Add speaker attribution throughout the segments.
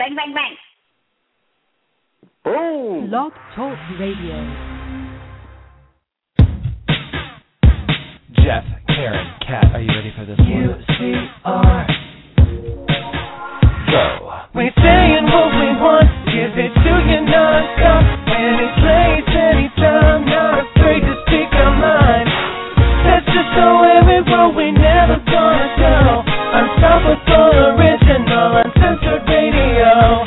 Speaker 1: Bang, bang, bang.
Speaker 2: Boom.
Speaker 3: Blog Talk Radio.
Speaker 4: Jeff, Karen, Kat, are you ready for this one?
Speaker 5: UCR.
Speaker 4: Go.
Speaker 5: We saying what we want, give it to you non-stop. Any place, anytime, not afraid to speak our mind. That's just the way we roll, we never gonna go. Unstoppable, original, uncensored radio.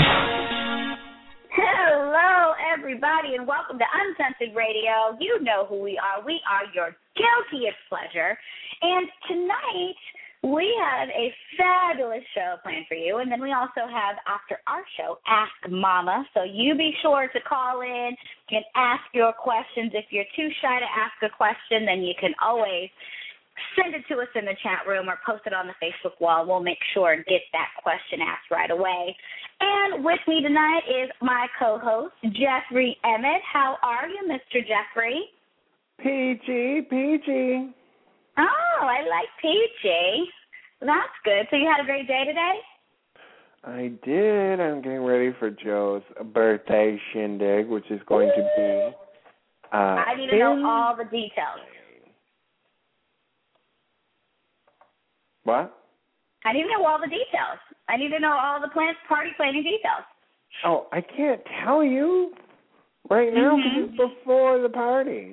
Speaker 1: Hello, everybody, and welcome to Uncensored Radio. You know who we are. We are your guilty as pleasure. And tonight, we have a fabulous show planned for you. And then we also have, after our show, Ask Mama. So you be sure to call in and ask your questions. If you're too shy to ask a question, then you can always send it to us in the chat room or post it on the Facebook wall. We'll make sure and get that question asked right away. And with me tonight is my co-host, Jeffrey Emmett. How are you, Mr. Jeffrey?
Speaker 2: PG.
Speaker 1: Oh, I like PG. That's good. So you had a great day today?
Speaker 2: I did. I'm getting ready for Joe's birthday shindig, which is going to be...
Speaker 1: I need to know all the details.
Speaker 2: What?
Speaker 1: I need to know all the details. I need to know all the party planning details.
Speaker 2: Oh, I can't tell you right now because it's before the party.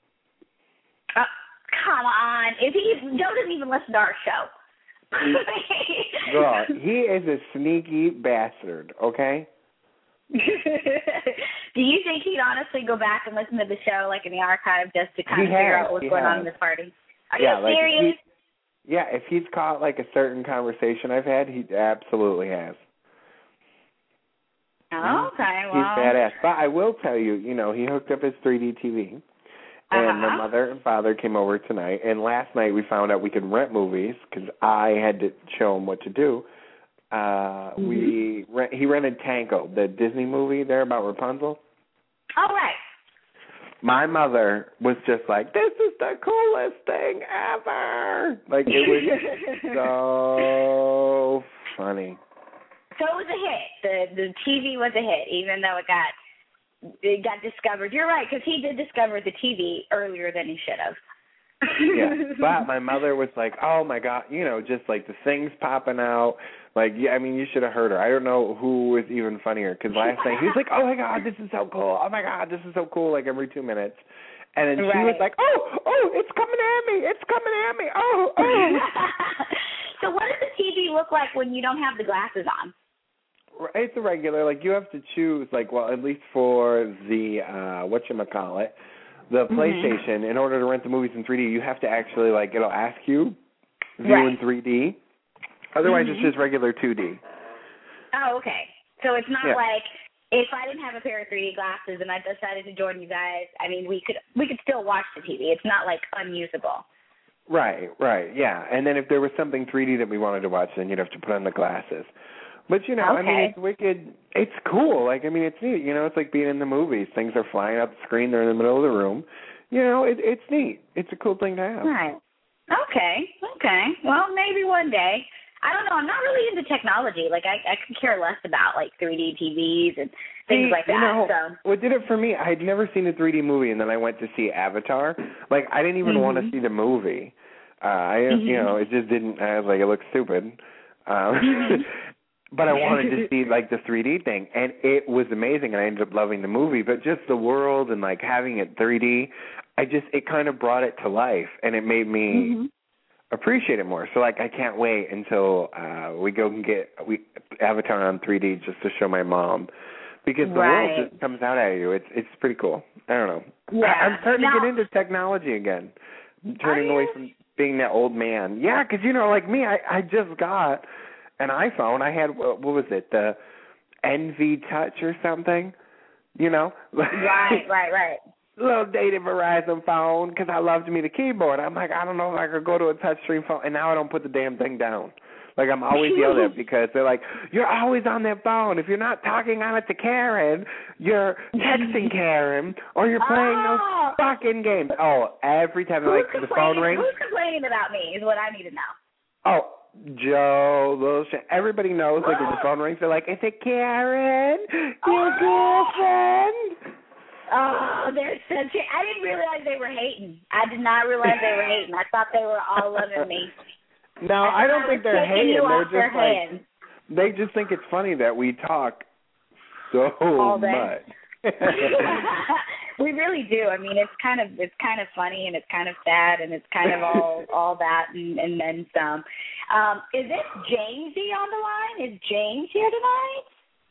Speaker 1: Come on. Joe doesn't even listen to our show.
Speaker 2: Girl, he is a sneaky bastard, okay?
Speaker 1: Do you think he'd honestly go back and listen to the show like in the archive just to kind of figure out what's going on in this party? Are you serious?
Speaker 2: If he's caught like a certain conversation I've had, he absolutely has.
Speaker 1: Oh, okay, well.
Speaker 2: He's badass. But I will tell you, he hooked up his 3D TV. And my mother and father came over tonight. And last night we found out we could rent movies because I had to show him what to do. He rented Tango, the Disney movie there about Rapunzel.
Speaker 1: All right.
Speaker 2: My mother was just like, this is the coolest thing ever. Like, it was so funny.
Speaker 1: So it was a hit. The TV was a hit, even though it got discovered. You're right, because he did discover the TV earlier than he should have.
Speaker 2: Yeah, but my mother was like, oh, my God, just like the things popping out. Like, yeah, I mean, you should have heard her. I don't know who was even funnier, because last night he was like, oh, my God, this is so cool. Oh, my God, this is so cool, like every 2 minutes. And then she was like, oh, it's coming at me. It's coming at me. Oh.
Speaker 1: So what does the TV look like when you don't have the glasses on?
Speaker 2: It's a regular, like you have to choose, like, well, at least for the, whatchamacallit, the PlayStation, in order to rent the movies in 3D, you have to actually, like, it'll ask you, view in 3D. Otherwise, it's just regular 2D.
Speaker 1: Oh, okay. So it's not like, if I didn't have a pair of 3D glasses and I decided to join you guys, I mean, we could still watch the TV. It's not, like, unusable.
Speaker 2: Right, yeah. And then if there was something 3D that we wanted to watch, then you'd have to put on the glasses. But, I mean, it's wicked. It's cool. Like, I mean, it's neat. It's like being in the movies. Things are flying out the screen. They're in the middle of the room. It's neat. It's a cool thing to have.
Speaker 1: Right. Okay. Well, maybe one day. I don't know. I'm not really into technology. Like, I could care less about, like, 3D TVs and things like that. So
Speaker 2: what did it for me, I had never seen a 3D movie, and then I went to see Avatar. Like, I didn't even want to see the movie. It just didn't. I was like, it looks stupid. But I wanted to see, like, the 3D thing, and it was amazing, and I ended up loving the movie. But just the world and, like, having it 3D, it kind of brought it to life, and it made me appreciate it more. So, like, I can't wait until we go and get Avatar on 3D just to show my mom. Because the world just comes out at you. It's pretty cool. I don't know.
Speaker 1: Yeah.
Speaker 2: I'm starting to get into technology again. I'm turning away from being that old man. Yeah, because, like me, I just got an iPhone. I had, what was it, the NV Touch or something,
Speaker 1: Right.
Speaker 2: Little dated Verizon phone, because I loved me the keyboard. I'm like, I don't know if I could go to a touchscreen phone, and now I don't put the damn thing down. Like, I'm always yelled at because they're like, you're always on that phone. If you're not talking on it to Karen, you're texting Karen, or you're playing those fucking games. Oh, every time the phone rings.
Speaker 1: Who's complaining about me is what I need to know.
Speaker 2: Oh, Joe, little shit. Everybody knows, like, when the phone rings, they're like, is it Karen? Your girlfriend?
Speaker 1: Oh, they're such I didn't realize they were hating. I did not realize they were hating. I thought they were all loving me.
Speaker 2: No, I don't think they're hating. They're just
Speaker 1: like,
Speaker 2: they just think it's funny that we talk so much.
Speaker 1: We really do. I mean, it's kind of funny, and it's kind of sad, and it's kind of all that and then some. Is it Jamesy on the line? Is James here tonight?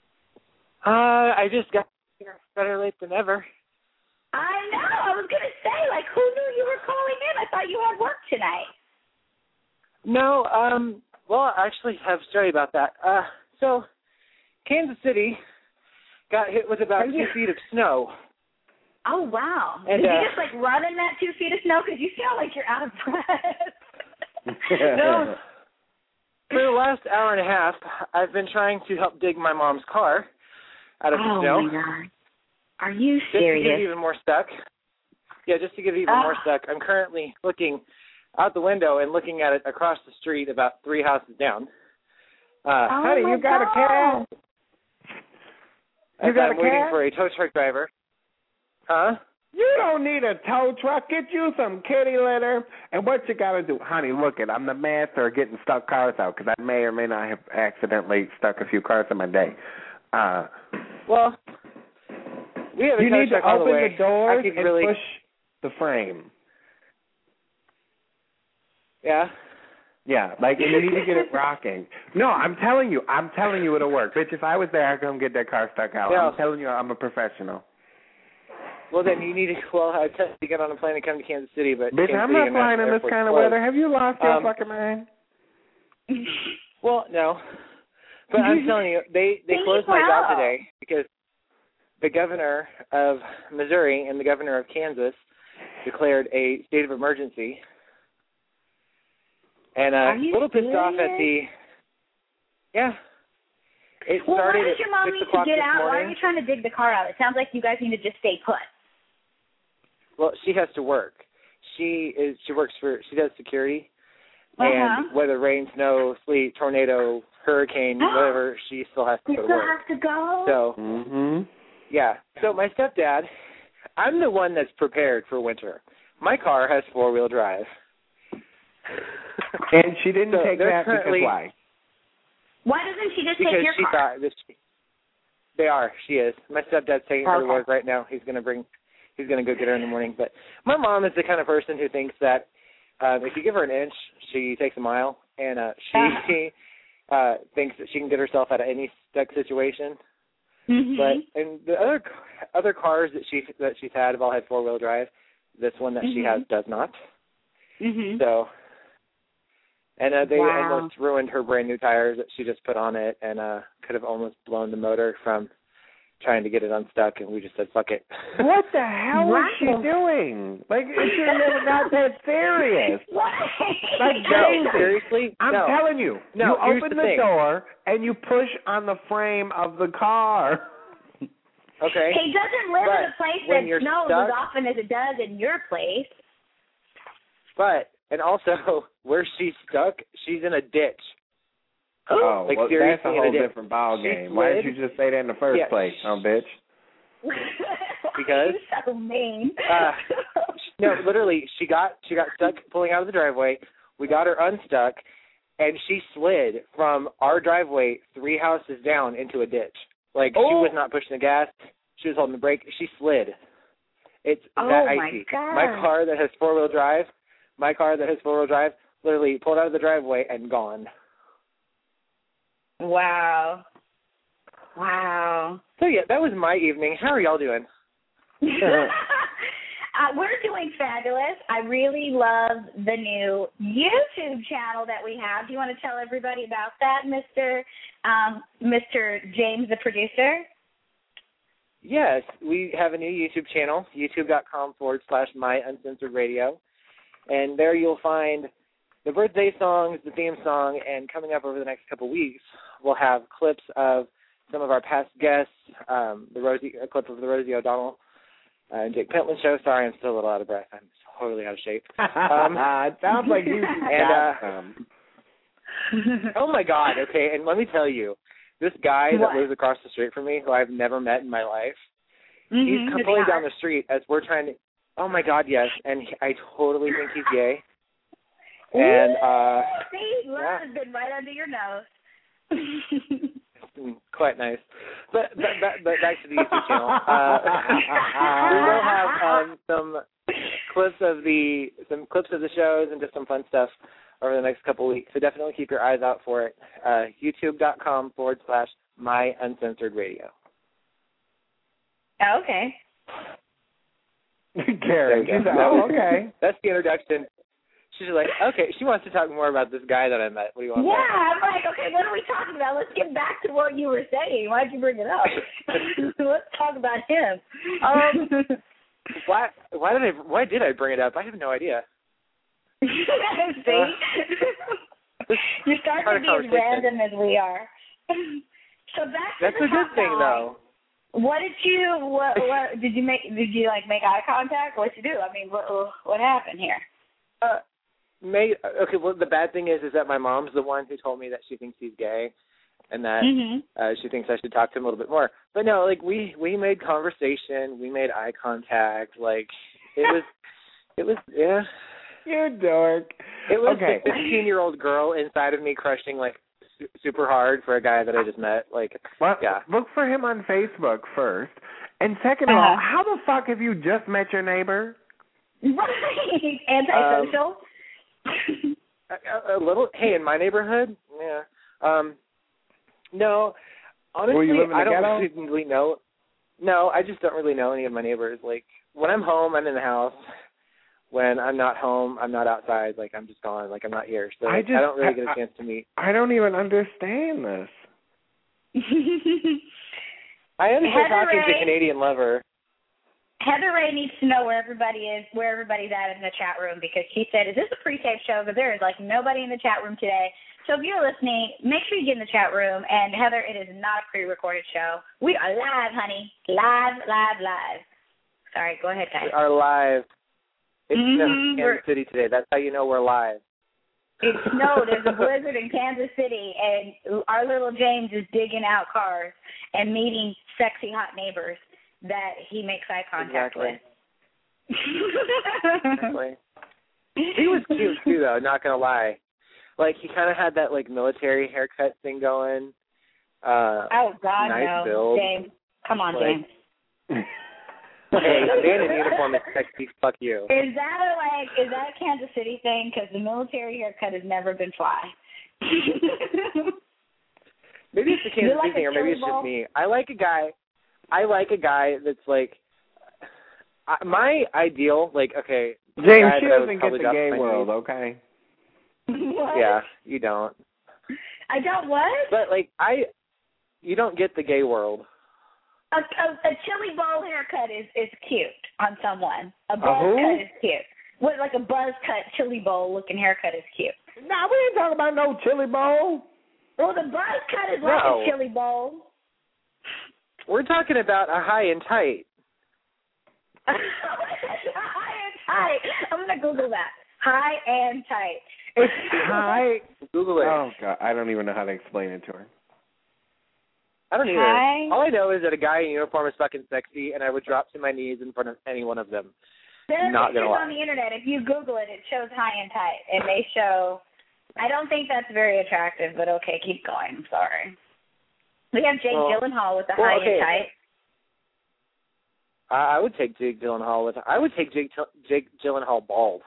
Speaker 3: I just got here. Better late than ever.
Speaker 1: I know. I was gonna say, like, who knew you were calling in? I thought you had work tonight.
Speaker 3: No. Well, I actually have a story about that. So, Kansas City got hit with about 2 feet of snow.
Speaker 1: Oh, wow.
Speaker 3: And,
Speaker 1: did you just, like, run in that 2 feet of snow? Because you sound like you're out of breath.
Speaker 3: No. For the last hour and a half, I've been trying to help dig my mom's car out of the snow.
Speaker 1: Oh, my God. Are you serious?
Speaker 3: Just to get even more stuck. Yeah, just to get even more stuck. I'm currently looking out the window and looking at it across the street about 3 houses down.
Speaker 2: Honey, you got a cab?
Speaker 3: I'm waiting for a tow truck driver. Huh?
Speaker 2: You don't need a tow truck. Get you some kitty litter. And what you got to do, honey, look it, I'm the master of getting stuck cars out because I may or may not have accidentally stuck a few cars in my day.
Speaker 3: Well, we have a
Speaker 2: you
Speaker 3: tow
Speaker 2: need to
Speaker 3: truck all
Speaker 2: open
Speaker 3: the way.
Speaker 2: the doors and
Speaker 3: really
Speaker 2: push the frame.
Speaker 3: Yeah?
Speaker 2: Yeah, like, and you need to get it rocking. No, I'm telling you it'll work. Bitch, if I was there, I'd come get that car stuck out.
Speaker 3: Yeah.
Speaker 2: I'm telling you, I'm a professional.
Speaker 3: Well, then you need to, I tend to get on a plane and come to Kansas City, but...
Speaker 2: Bitch, I'm not flying in this kind of weather. Have you lost your fucking mind?
Speaker 3: Well, no. But I'm telling you, they closed my job today because the governor of Missouri and the governor of Kansas declared a state of emergency. And a little pissed off at the... Yeah. It started
Speaker 1: why does your mom
Speaker 3: at 6
Speaker 1: need
Speaker 3: o'clock
Speaker 1: to get
Speaker 3: this
Speaker 1: out?
Speaker 3: morning.
Speaker 1: Why are you trying to dig the car out? It sounds like you guys need to just stay put.
Speaker 3: Well, she has to work. She does security. And whether rain, snow, sleet, tornado, hurricane, whatever, she still has to go to work.
Speaker 1: You still have to go?
Speaker 3: So, yeah. So my stepdad, I'm the one that's prepared for winter. My car has 4-wheel drive.
Speaker 2: And she didn't take that because why?
Speaker 1: Why doesn't she just take your car?
Speaker 3: Because she thought she is. My stepdad's taking her to work right now. He's going to go get her in the morning. But my mom is the kind of person who thinks that if you give her an inch, she takes a mile, and she thinks that she can get herself out of any stuck situation.
Speaker 1: Mm-hmm.
Speaker 3: But and the other cars that she's had have all had 4-wheel drive. This one that she has does not.
Speaker 1: Mm-hmm.
Speaker 3: So, and they almost ruined her brand new tires that she just put on it, and could have almost blown the motor from trying to get it unstuck, and we just said, fuck it.
Speaker 2: What the hell is she doing? Like, it should have never got that serious. Like,
Speaker 3: no, seriously?
Speaker 2: I'm telling you.
Speaker 3: No,
Speaker 2: you open the door, and you push on the frame of the car.
Speaker 3: Okay.
Speaker 1: He doesn't live in a place that snows as often as it does in your place.
Speaker 3: But, and also, where she's stuck, she's in a ditch.
Speaker 2: Oh,
Speaker 3: like,
Speaker 2: well, that's a whole different ball game. Why did you just say that in the first place, bitch?
Speaker 3: Because
Speaker 1: so mean.
Speaker 3: No, literally, she got stuck pulling out of the driveway. We got her unstuck, and she slid from our driveway 3 houses down into a ditch. Like, she was not pushing the gas. She was holding the brake. She slid. It's that icy. My car that has 4-wheel drive, literally pulled out of the driveway and gone.
Speaker 1: Wow.
Speaker 3: So, yeah, that was my evening. How are y'all doing?
Speaker 1: We're doing fabulous. I really love the new YouTube channel that we have. Do you want to tell everybody about that, Mr. James, the producer?
Speaker 3: Yes, we have a new YouTube channel, youtube.com/myuncensoredradio. And there you'll find the birthday songs, the theme song, and coming up over the next couple weeks, we'll have clips of some of our past guests, a clip of the Rosie O'Donnell and Jake Pentland show. Sorry, I'm still a little out of breath. I'm totally out of shape.
Speaker 2: It sounds like you got some.
Speaker 3: Oh my God. Okay, and let me tell you, this guy
Speaker 1: What?
Speaker 3: that lives across the street from me, who I've never met in my life,
Speaker 1: Mm-hmm.
Speaker 3: he's pulling down the street as we're trying to. Oh my God, yes, and I totally think he's gay. And
Speaker 1: see, love has been right under your nose.
Speaker 3: Quite nice. But back to the YouTube channel. We will have some clips of the shows and just some fun stuff over the next couple of weeks. So definitely keep your eyes out for it. YouTube.com/myuncensoredradio.
Speaker 1: Okay.
Speaker 2: Karen, she's okay.
Speaker 3: That's the introduction. She's like, okay, she wants to talk more about this guy that I met. What do you want to
Speaker 1: Yeah, I'm like, okay, what are we talking about? Let's get back to what you were saying. Why'd you bring it up? Let's talk about him.
Speaker 3: Why did I bring it up? I have no idea.
Speaker 1: See? You're starting to be as random as we are. So back to
Speaker 3: That's
Speaker 1: the
Speaker 3: a good thing, though.
Speaker 1: What did you make? Did you like make eye contact? What'd you do? I mean, what happened here?
Speaker 3: Okay, well, the bad thing is that my mom's the one who told me that she thinks he's gay, and that she thinks I should talk to him a little bit more. But no, like we made conversation, we made eye contact, like it was yeah.
Speaker 2: You dork.
Speaker 3: It was
Speaker 2: okay.
Speaker 3: the 15-year-old girl inside of me crushing like super hard for a guy that I just met. Like,
Speaker 2: well,
Speaker 3: yeah.
Speaker 2: Look for him on Facebook first, and second of all, how the fuck have you just met your neighbor?
Speaker 1: Right, antisocial.
Speaker 3: A little. Hey, in my neighborhood, yeah. No, honestly,
Speaker 2: Well, you live in the
Speaker 3: I don't
Speaker 2: ghetto?
Speaker 3: really know. No, I just don't really know any of my neighbors. Like when I'm home, I'm in the house. When I'm not home, I'm not outside. Like I'm just gone. Like I'm not here. So I don't really get a chance to meet.
Speaker 2: I don't even understand this.
Speaker 3: I understand talking to Canadian Lover.
Speaker 1: Heather Ray needs to know where everybody's at in the chat room, because she said, is this a pre-tape show? But there is like nobody in the chat room today. So if you're listening, make sure you get in the chat room. And Heather, it is not a pre-recorded show. We are live, honey. Live. Sorry, go ahead, Ty.
Speaker 3: We are live. It's snowing in Kansas City today. That's how you know we're live.
Speaker 1: It snowed. There's a blizzard in Kansas City, and our little James is digging out cars and meeting sexy, hot neighbors that he makes eye contact with.
Speaker 3: Exactly. He was cute too, though. Not gonna lie. Like he kind of had that like military haircut thing going.
Speaker 1: Oh God,
Speaker 3: nice
Speaker 1: no,
Speaker 3: build.
Speaker 1: James. Come on,
Speaker 3: like,
Speaker 1: James.
Speaker 3: Hey, a man in uniform is sexy. Fuck you.
Speaker 1: Is that a Kansas City thing? Because the military haircut has never been fly.
Speaker 3: Maybe it's the Kansas City thing, or maybe it's just me. I like a guy that's like my ideal. Like, okay,
Speaker 2: James, she doesn't get the gay world, okay?
Speaker 1: What?
Speaker 3: Yeah, you don't.
Speaker 1: I don't what?
Speaker 3: But like you don't get the gay world.
Speaker 1: A chili bowl haircut is cute on someone. A buzz
Speaker 2: who?
Speaker 1: cut is cute. What, like a buzz cut chili bowl looking haircut is cute.
Speaker 2: Nah, we ain't talking about no chili bowl.
Speaker 1: Well, the buzz cut is like a chili bowl.
Speaker 3: We're talking about a high and tight.
Speaker 1: High and tight. I'm gonna Google that. High and tight.
Speaker 2: It's high.
Speaker 3: Google it.
Speaker 2: Oh God, I don't even know how to explain it to her.
Speaker 3: I don't either.
Speaker 1: High.
Speaker 3: All I know is that a guy in uniform is fucking sexy, and I would drop to my knees in front of any one of them.
Speaker 1: There's
Speaker 3: Not
Speaker 1: pictures
Speaker 3: gonna lie.
Speaker 1: on the internet. If you Google it, it shows high and tight, and they show. I don't think that's very attractive, but okay, keep going. I'm sorry. We have Jake Gyllenhaal with the high and tight.
Speaker 3: I would take Jake Gyllenhaal I would take Jake Gyllenhaal bald.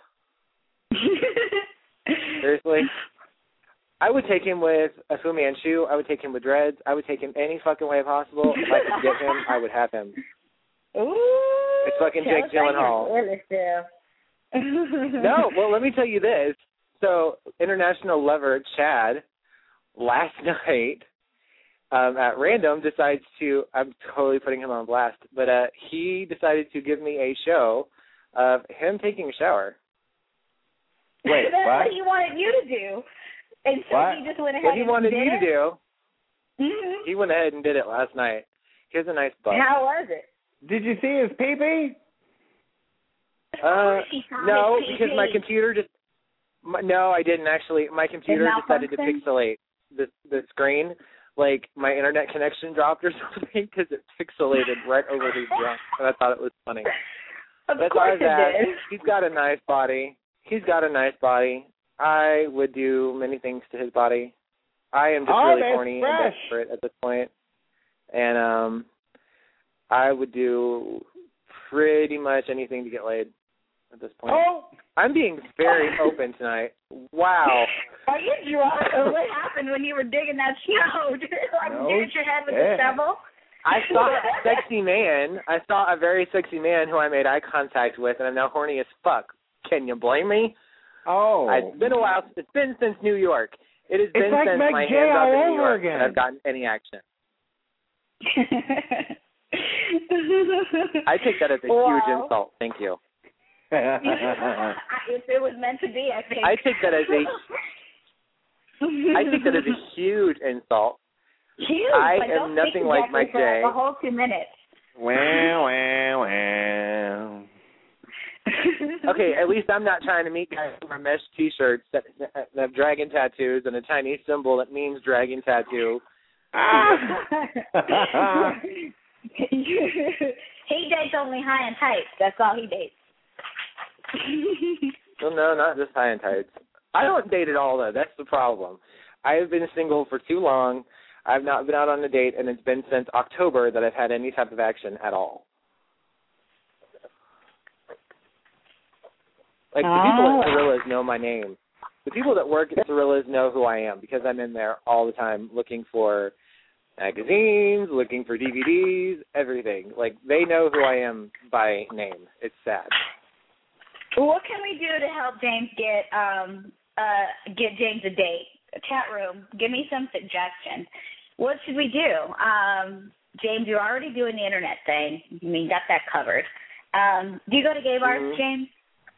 Speaker 3: Seriously. I would take him with a Fu Manchu. I would take him with dreads. I would take him any fucking way possible. If I could get him, I would have him.
Speaker 1: Ooh.
Speaker 3: It's fucking Jake Gyllenhaal. No, well, let me tell you this. So, international lover Chad, last night, at random, decides to, I'm totally putting him on blast, but he decided to give me a show of him taking a shower.
Speaker 2: Wait,
Speaker 1: That's
Speaker 2: what?
Speaker 1: what he wanted you to do. And so
Speaker 2: What?
Speaker 1: he just went ahead
Speaker 3: What he
Speaker 1: and
Speaker 3: wanted
Speaker 1: did
Speaker 3: you
Speaker 1: it?
Speaker 3: to do,
Speaker 1: Mm-hmm.
Speaker 3: he went ahead and did it last night. He has a nice butt.
Speaker 1: How was it?
Speaker 2: Did you see his pee-pee?
Speaker 3: No, because my computer No, I didn't actually. My computer decided to pixelate the screen. Like, my internet connection dropped or something because it pixelated right over his junk, and I thought it was funny.
Speaker 1: Of
Speaker 3: That's
Speaker 1: course
Speaker 3: all that.
Speaker 1: it did.
Speaker 3: He's got a nice body. I would do many things to his body. I am just really horny and desperate at this point. And I would do pretty much anything to get laid at this point.
Speaker 5: Oh!
Speaker 3: I'm being very open tonight. Wow.
Speaker 1: Are you drunk? Or what happened when you were digging that snow? Did it hit your head with a shovel?
Speaker 3: I saw a sexy man. I saw a very sexy man who I made eye contact with, and I'm now horny as fuck. Can you blame me?
Speaker 2: Oh.
Speaker 3: It's been a while. It's been since New York. It has been
Speaker 5: like
Speaker 3: since
Speaker 5: Meg
Speaker 3: my
Speaker 5: J
Speaker 3: hands up in
Speaker 5: all
Speaker 3: New York
Speaker 5: over again.
Speaker 3: that I've gotten any action. I take that as a huge insult. Thank you.
Speaker 1: If it was meant to be, I think.
Speaker 3: I take that as a huge insult.
Speaker 1: Huge.
Speaker 3: I am nothing like Mike J.
Speaker 1: The whole 2 minutes.
Speaker 2: Wow.
Speaker 3: Okay, at least I'm not trying to meet guys who wear mesh T-shirts that have dragon tattoos and a tiny symbol that means dragon tattoo.
Speaker 1: He dates only high and tight. That's all he dates.
Speaker 3: Well, no, not just high and tights. I don't date at all, though. That's the problem. I have been single for too long. I've not been out on a date, and it's been since October that I've had any type of action at all. Like, the people at Cirillas know my name. The people that work at Cirillas know who I am because I'm in there all the time looking for magazines, looking for DVDs, everything. Like, they know who I am by name. It's sad.
Speaker 1: What can we do to help James get James a date? A chat room. Give me some suggestions. What should we do? James, you're already doing the internet thing. I mean, got that covered. Do you go to gay bars, James?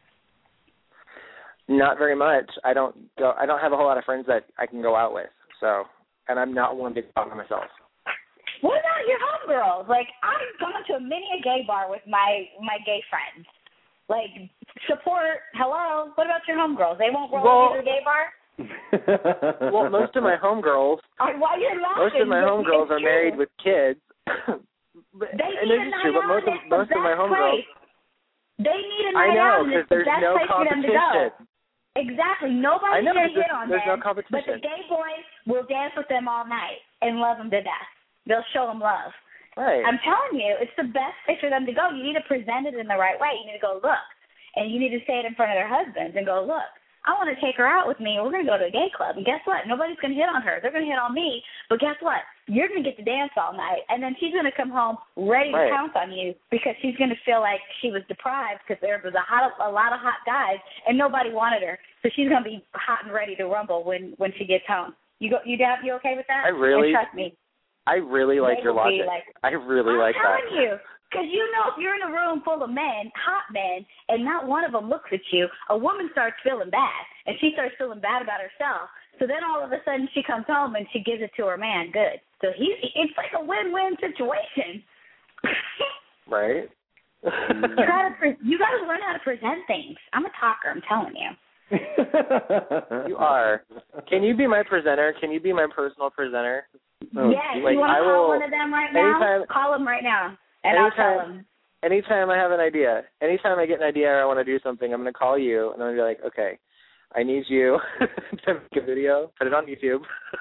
Speaker 3: Not very much. I don't have a whole lot of friends that I can go out with. So, and I'm not one to go out by myself.
Speaker 1: What about your homegirls? Like, I'm going to a gay bar with my gay friends. Like, support. Hello. What about your homegirls? They won't roll into a gay bar.
Speaker 3: Well, most of my homegirls.
Speaker 1: Why you're laughing?
Speaker 3: Most of my homegirls are married with kids. And this is true, but most of my homegirls.
Speaker 1: They need a night out.
Speaker 3: I know, because there's no competition.
Speaker 1: Exactly. Nobody can hit on them.
Speaker 3: There's no competition.
Speaker 1: But the gay boys will dance with them all night and love them to death. They'll show them love.
Speaker 3: Right.
Speaker 1: I'm telling you, it's the best place for them to go. You need to present it in the right way. You need to go, look. And you need to say it in front of their husbands and go, look, I want to take her out with me. We're going to go to a gay club. And guess what? Nobody's going to hit on her. They're going to hit on me. But guess what? You're going to get to dance all night. And then she's going to come home ready to pounce on you because she's going to feel like she was deprived because there was a lot of hot guys and nobody wanted her. So she's going to be hot and ready to rumble when she gets home. You okay with that? And trust me.
Speaker 3: I really like your logic. I really like that.
Speaker 1: I'm telling you. Because you know, if you're in a room full of men, hot men, and not one of them looks at you, a woman starts feeling bad, and she starts feeling bad about herself. So then all of a sudden she comes home and she gives it to her man good. So it's like a win-win situation.
Speaker 3: Right.
Speaker 1: You got to learn how to present things. I'm a talker, I'm telling you.
Speaker 3: You are. Can you be my presenter? Can you be my personal presenter?
Speaker 1: Yes. You want to call one of them right now? Call them right now. And I'll tell them.
Speaker 3: Anytime I have an idea, anytime I get an idea or I want to do something, I'm going to call you and I'm going to be like, okay, I need you to make a video, put it on YouTube.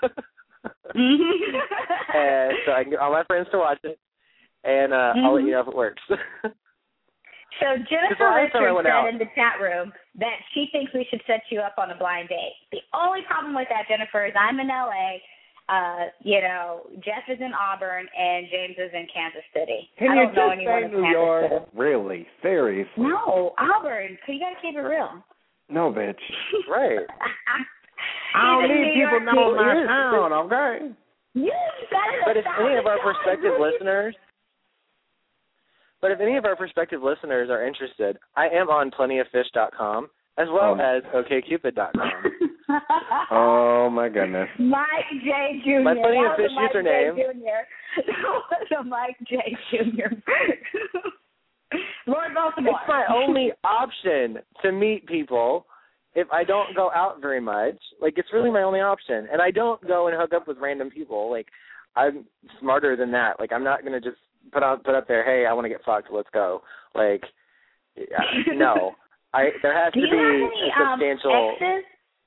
Speaker 3: And so I can get all my friends to watch it, and I'll let you know if it works.
Speaker 1: So Jennifer Richards said in the chat room that she thinks we should set you up on a blind date. The only problem with that, Jennifer, is I'm in L.A., Jeff is in Auburn, and James is in Kansas City.
Speaker 5: Can
Speaker 1: I
Speaker 5: you
Speaker 1: don't know
Speaker 5: just
Speaker 1: anyone
Speaker 5: say
Speaker 1: in
Speaker 5: New
Speaker 1: Kansas
Speaker 5: York?
Speaker 1: City.
Speaker 2: Really? Seriously?
Speaker 1: No, Auburn. You got to keep it real.
Speaker 2: No, bitch.
Speaker 3: Right.
Speaker 5: I don't need people knowing my town, okay?
Speaker 3: But if any of our prospective listeners are interested, I am on plentyoffish.com as well as okcupid.com.
Speaker 2: Oh, my goodness.
Speaker 1: Mike J. Jr.
Speaker 3: My Plenty of Fish username.
Speaker 1: That was a Mike J. Jr. Lord Baltimore.
Speaker 3: It's my only option to meet people if I don't go out very much, like, it's really my only option. And I don't go and hook up with random people. Like, I'm smarter than that. Like, I'm not going to just put up there, hey, I want to get fucked, let's go. Like, no. There has to be a substantial
Speaker 1: exes?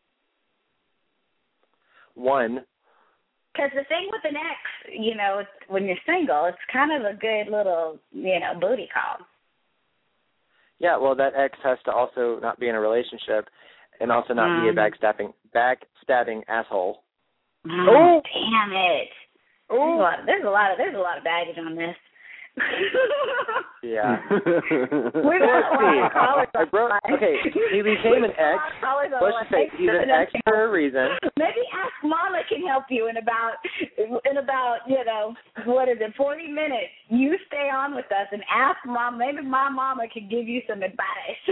Speaker 3: One.
Speaker 1: Because the thing with an ex, you know, when you're single, it's kind of a good little, you know, booty call.
Speaker 3: Yeah, well, that ex has to also not be in a relationship and also not be a backstabbing asshole.
Speaker 1: Oh, damn it! There's a lot of baggage on this.
Speaker 3: Yeah.
Speaker 1: Okay,
Speaker 3: he became an ex. Let's just say he's an ex for a reason.
Speaker 1: Maybe Ask Mama can help you in about you know, what is it, 40 minutes. You stay on with us and ask Mom. Maybe my mama can give you some advice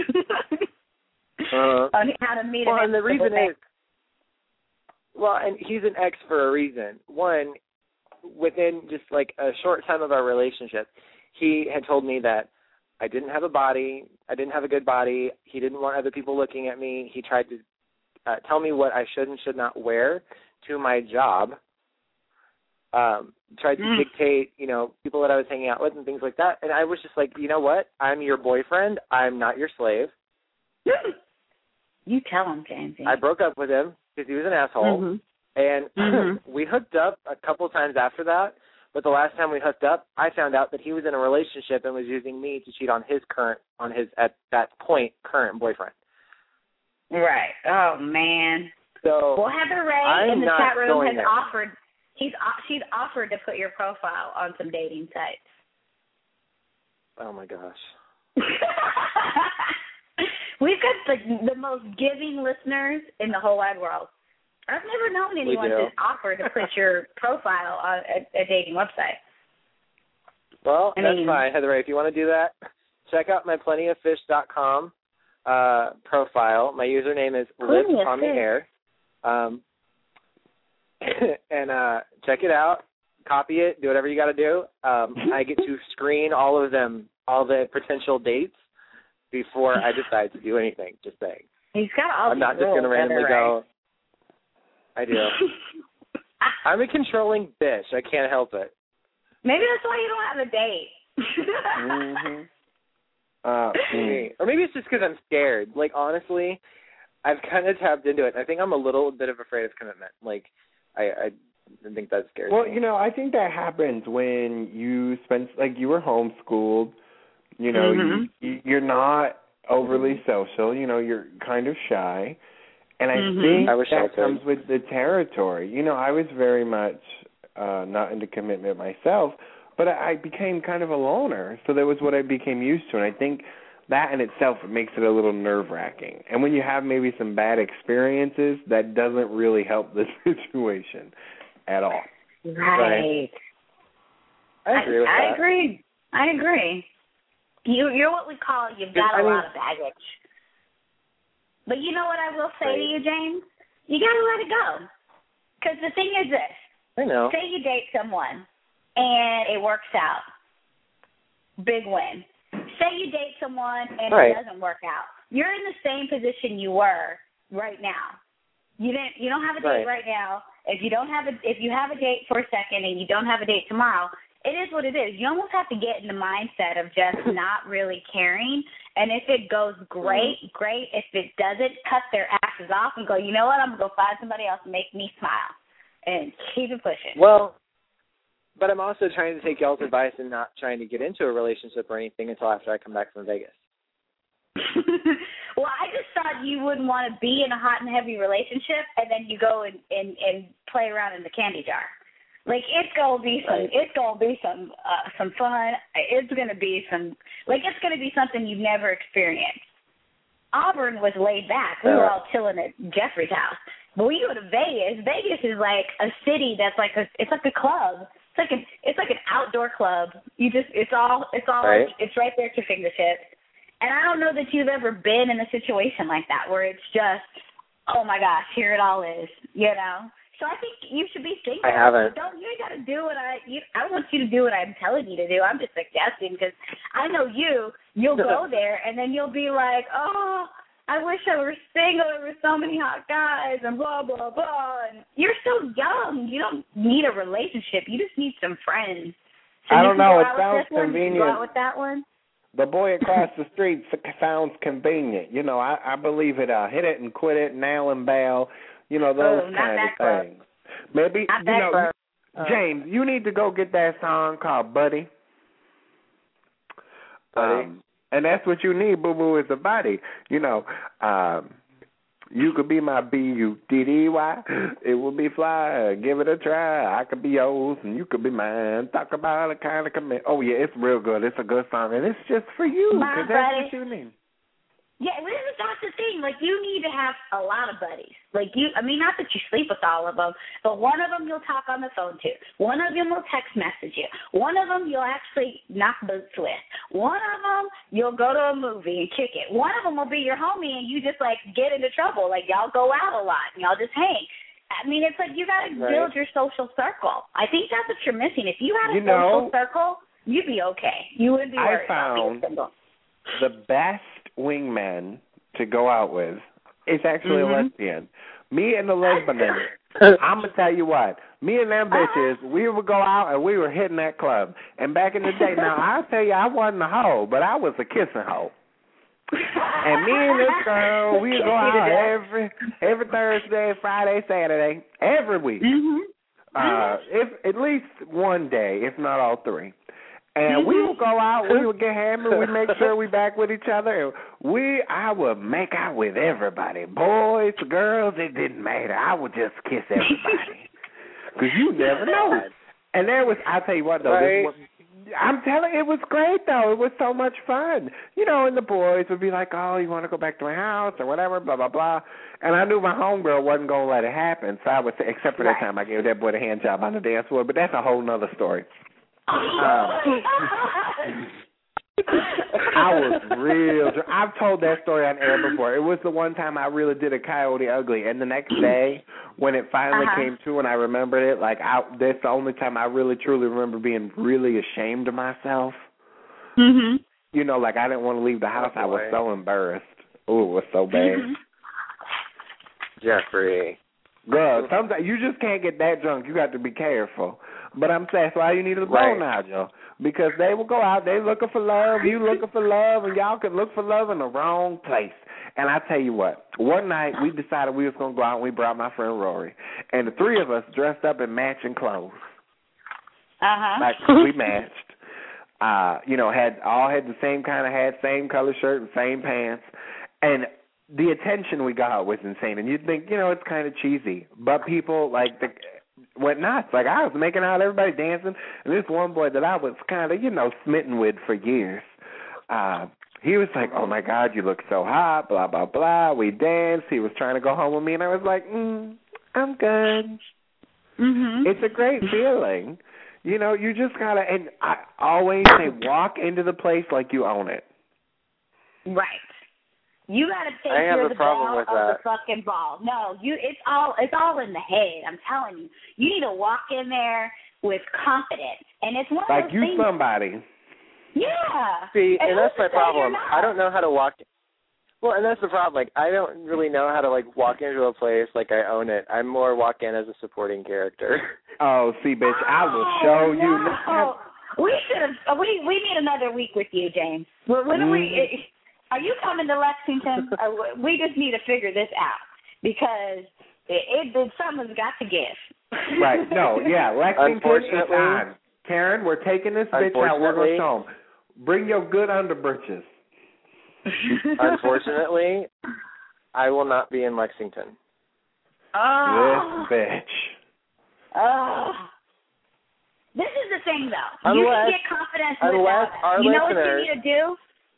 Speaker 1: on how to meet an ex.
Speaker 3: And the reason is, and he's an ex for a reason. One, within just like a short time of our relationship, he had told me that I didn't have a body, I didn't have a good body, he didn't want other people looking at me, he tried to tell me what I should and should not wear to my job, tried to dictate, you know, people that I was hanging out with and things like that, and I was just like, you know what, I'm your boyfriend, I'm not your slave.
Speaker 1: You tell him, Jamesy.
Speaker 3: I broke up with him because he was an asshole. And we hooked up a couple times after that, but the last time we hooked up, I found out that he was in a relationship and was using me to cheat on his at that point, current boyfriend.
Speaker 1: Right. Oh, man.
Speaker 3: So,
Speaker 1: well, Heather Ray in the chat room has offered, she's offered to put your profile on some dating sites.
Speaker 3: Oh, my gosh.
Speaker 1: We've got the most giving listeners in the whole wide world. I've never known anyone to offer to put your profile on a dating website.
Speaker 3: Well, that's fine, Heather Ray. If you want to do that, check out my plentyoffish.com profile. My username is LipsOnTheAir. And check it out. Copy it. Do whatever you got to do. I get to screen all the potential dates before I decide to do anything. Just saying.
Speaker 1: He's got all
Speaker 3: I'm not just going to randomly go. I do. I'm a controlling bitch. I can't help it.
Speaker 1: Maybe that's why you don't have a date.
Speaker 3: Or maybe it's just because I'm scared. Like, honestly, I've kind of tapped into it. I think I'm a little bit of afraid of commitment. Like, I think that scares me.
Speaker 2: Well, you know, I think that happens when you spend, like, you were homeschooled. You know, you're not overly social. You know, you're kind of shy. And I think that comes with the territory. You know, I was very much not into commitment myself, but I became kind of a loner. So that was what I became used to. And I think that in itself makes it a little nerve-wracking. And when you have maybe some bad experiences, that doesn't really help the situation at all.
Speaker 1: Right.
Speaker 3: I agree with that.
Speaker 1: I agree. You're what we call, you've got a lot of baggage. But you know what I will say to you, James? You got to let it go. Because the thing is this.
Speaker 3: I know.
Speaker 1: Say you date someone and it works out. Big win. Say you date someone and it doesn't work out. You're in the same position you were right now. You don't have a date right now. If you have a date for a second and you don't have a date tomorrow, it is what it is. You almost have to get in the mindset of just not really caring. And if it goes great. If it doesn't, cut their asses off and go, you know what, I'm going to go find somebody else and make me smile. And keep it pushing.
Speaker 3: Well, but I'm also trying to take y'all's advice and not trying to get into a relationship or anything until after I come back from Vegas.
Speaker 1: Well, I just thought you wouldn't want to be in a hot and heavy relationship and then you go and play around in the candy jar. Like, it's gonna be some fun. It's gonna be something you've never experienced. Auburn was laid back. We were all chilling at Jeffrey's house. But when you go to Vegas, Vegas is like a city that's it's like a club. It's like an outdoor club. It's right there at your fingertips. And I don't know that you've ever been in a situation like that where it's just, oh my gosh, here it all is, you know. So I think you should be single.
Speaker 3: I haven't.
Speaker 1: You ain't got to do what I don't want you to do what I'm telling you to do. I'm just suggesting because I know you'll go there and then you'll be like, oh, I wish I were single. There were so many hot guys and blah, blah, blah. And you're so young. You don't need a relationship. You just need some friends. So
Speaker 2: I don't know. It
Speaker 1: sounds
Speaker 2: convenient.
Speaker 1: Go out with that one?
Speaker 2: The boy across the street sounds convenient. You know, I believe it. Hit it and quit it, nail and bail. You know, those kind of things. Maybe, James, you need to go get that song called Buddy. And that's what you need, boo-boo, is a body. You know, you could be my B-U-D-D-Y. It will be fly. Give it a try. I could be yours and you could be mine. Talk about a kind of commit. Oh, yeah, it's real good. It's a good song. And it's just for you because that's what you need.
Speaker 1: Yeah, that's the thing. Like, you need to have a lot of buddies. Like, not that you sleep with all of them, but one of them you'll talk on the phone to. One of them will text message you. One of them you'll actually knock boots with. One of them you'll go to a movie and kick it. One of them will be your homie and you just, like, get into trouble. Like, y'all go out a lot and y'all just hang. I mean, it's like you got to build your social circle. I think that's what you're missing. If you had a social circle, you'd be okay. You wouldn't be worried about being single.
Speaker 2: The best wingman to go out with is actually a lesbian. Me and the lesbian, I'm going to tell you what, me and them bitches, we would go out and we were hitting that club. And back in the day, now I'll tell you, I wasn't a hoe, but I was a kissing hoe. And me and this girl, we would go out every Thursday, Friday, Saturday, every week. If at least one day, if not all three. And we would go out, we would get hammered, we'd make sure we back with each other. I would make out with everybody. Boys, girls, it didn't matter. I would just kiss everybody. Because you never know. And I'll tell you what, though, I'm telling you, it was great, though. It was so much fun. You know, and the boys would be like, oh, you want to go back to my house or whatever, blah, blah, blah. And I knew my homegirl wasn't going to let it happen. So I would say, except for that time I gave that boy the hand job on the dance floor. But that's a whole nother story. I was real. I've told that story on air before. It was the one time I really did a Coyote Ugly, and the next day when it finally came to and I remembered it, that's the only time I really truly remember being really ashamed of myself. You know, like I didn't want to leave the house. I was so embarrassed. Oh, it was so bad.
Speaker 3: Jeffrey.
Speaker 2: Girl, sometimes you just can't get that drunk. You got to be careful. But I'm saying that's why you need a bone Nigel. Because they will go out, they looking for love, you looking for love, and y'all can look for love in the wrong place. And I tell you what, one night we decided we was going to go out and we brought my friend Rory. And the three of us dressed up in matching clothes. Like we matched. You know, had the same kind of hat, same color shirt, and same pants. And the attention we got was insane. And you'd think, you know, it's kind of cheesy. But people, went nuts. Like, I was making out, everybody dancing. And this one boy that I was kind of, you know, smitten with for years, he was like, oh, my God, you look so hot, blah, blah, blah. We danced. He was trying to go home with me. And I was like, I'm good. It's a great feeling. You know, you just got to, and I always say, walk into the place like you own it.
Speaker 1: Right. You got to take care of the ball of the fucking ball. No, it's all in the head. I'm telling you. You need to walk in there with confidence, and it's one of those things. Like you somebody. Yeah.
Speaker 3: See, and that's my problem. I don't know how to walk. Well, and that's the problem. Like, I don't really know how to walk into a place like I own it. I'm more walk in as a supporting character.
Speaker 2: Oh, see, bitch, I will show you.
Speaker 1: No. We should have. We need another week with you, James. When are we? Are you coming to Lexington? We just need to figure this out because someone's got to give.
Speaker 2: Right. No. Yeah. Lexington is on. Karen, we're taking this bitch out. We're going to show them. Bring your good underbritches.
Speaker 3: Unfortunately, I will not be in Lexington.
Speaker 1: Oh.
Speaker 2: This bitch.
Speaker 1: Oh. This is the thing, though. You can get confidence without it. You know what you need to do?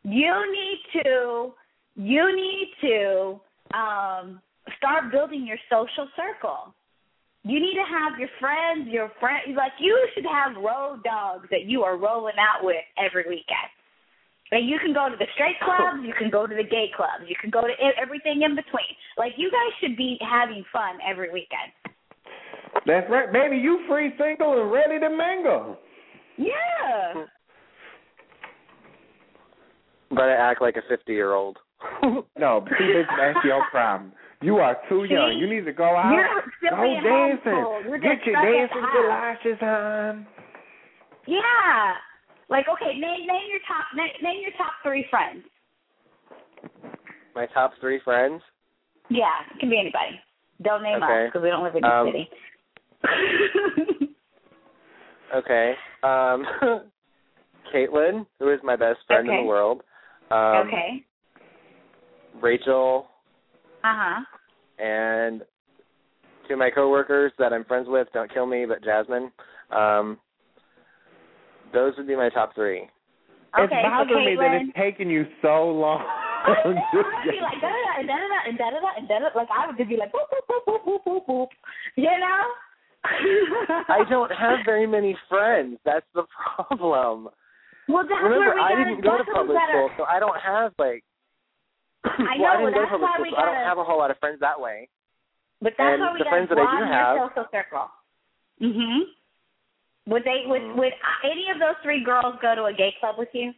Speaker 1: You need to start building your social circle. You need to have your friends, like you should have road dogs that you are rolling out with every weekend. And you can go to the straight clubs, you can go to the gay clubs, you can go to everything in between. Like, you guys should be having fun every weekend.
Speaker 2: That's right, baby. You free, single, and ready to mingle.
Speaker 1: Yeah.
Speaker 3: But I act like a 50-year-old.
Speaker 2: No, see, bitch, that's your problem. You are too young. You need to go out.
Speaker 1: You're
Speaker 2: go
Speaker 1: simply
Speaker 2: dancing. Get your dancing galoshes on.
Speaker 1: Yeah. Like, okay, name your top 3 friends.
Speaker 3: My top 3 friends?
Speaker 1: Yeah, it can be anybody. Don't name us because we don't live in the city.
Speaker 3: Okay. Caitlin, who is my best friend in the world.
Speaker 1: Okay.
Speaker 3: Rachel.
Speaker 1: Uh-huh.
Speaker 3: And 2 of my coworkers that I'm friends with, don't kill me, but Jasmine. Those would be my top 3.
Speaker 2: It's bothering me that it's taken you so long.
Speaker 1: I would be like da-da-da. Like, I would just be like, boop, boop, boop, boop, boop, boop. You know?
Speaker 3: I don't have very many friends. That's the problem.
Speaker 1: Well, that's
Speaker 3: Remember,
Speaker 1: where
Speaker 3: I didn't go to public school, so I don't have, like...
Speaker 1: I know,
Speaker 3: I didn't go to public school, so I don't have a whole lot of friends that way.
Speaker 1: But that's why we got to broaden your social circle. Mm-hmm. Would any of those 3 girls go to a gay club with you?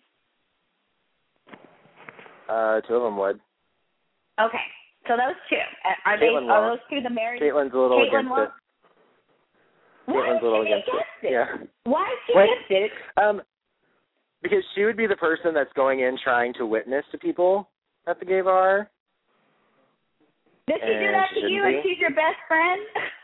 Speaker 3: 2 of them would.
Speaker 1: Okay, so those 2 are those 2 the married?
Speaker 3: Caitlin's a little against it.
Speaker 1: Caitlin's a little against it.
Speaker 3: Yeah.
Speaker 1: Why is she against it?
Speaker 3: Because she would be the person that's going in trying to witness to people at the gay bar.
Speaker 1: Does she do that to you, and she's your best friend?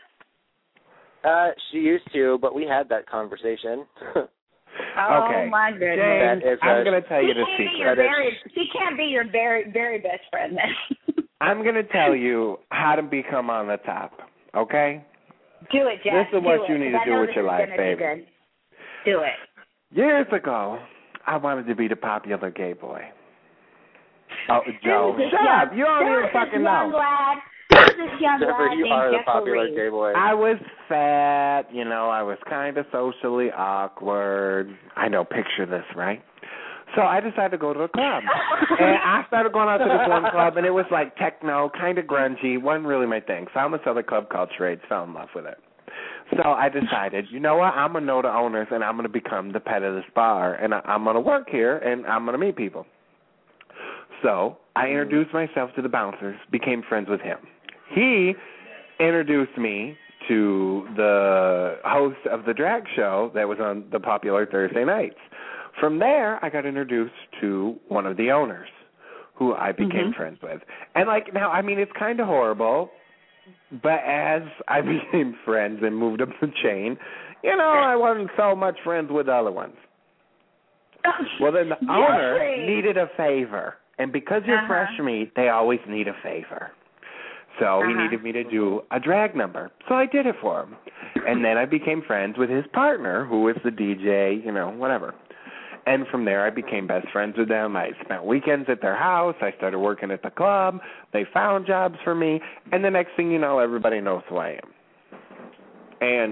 Speaker 3: She used to, but we had that conversation.
Speaker 1: Oh, my goodness.
Speaker 2: James, I'm going to tell you the secret.
Speaker 1: She can't be your very, very best friend then.
Speaker 2: I'm going to tell you how to become on the top, okay?
Speaker 1: Do it, Jack.
Speaker 2: This is what you need to do with your life, baby.
Speaker 1: Do it.
Speaker 2: Years ago, I wanted to be the popular gay boy. Oh, Joe, shut up. You don't even fucking know.
Speaker 3: Jennifer, you are the popular gay boy.
Speaker 2: I was fat, I was kind of socially awkward. I know, picture this, right? So I decided to go to a club. And I started going out to this one club, and it was like techno, kind of grungy, wasn't really my thing. Found this other club called Charades, fell in love with it. So I decided, you know what, I'm going to know the owners, and I'm going to become the pet of this bar, and I'm going to work here, and I'm going to meet people. So I introduced myself to the bouncers, became friends with him. He introduced me to the host of the drag show that was on the popular Thursday nights. From there, I got introduced to one of the owners, who I became friends with. And, now, it's kind of horrible, but as I became friends and moved up the chain, I wasn't so much friends with the other ones. Well, then the owner needed a favor. And because you're fresh meat, they always need a favor. So he needed me to do a drag number. So I did it for him. And then I became friends with his partner, who was the DJ, whatever. And from there, I became best friends with them. I spent weekends at their house. I started working at the club. They found jobs for me. And the next thing you know, everybody knows who I am. And,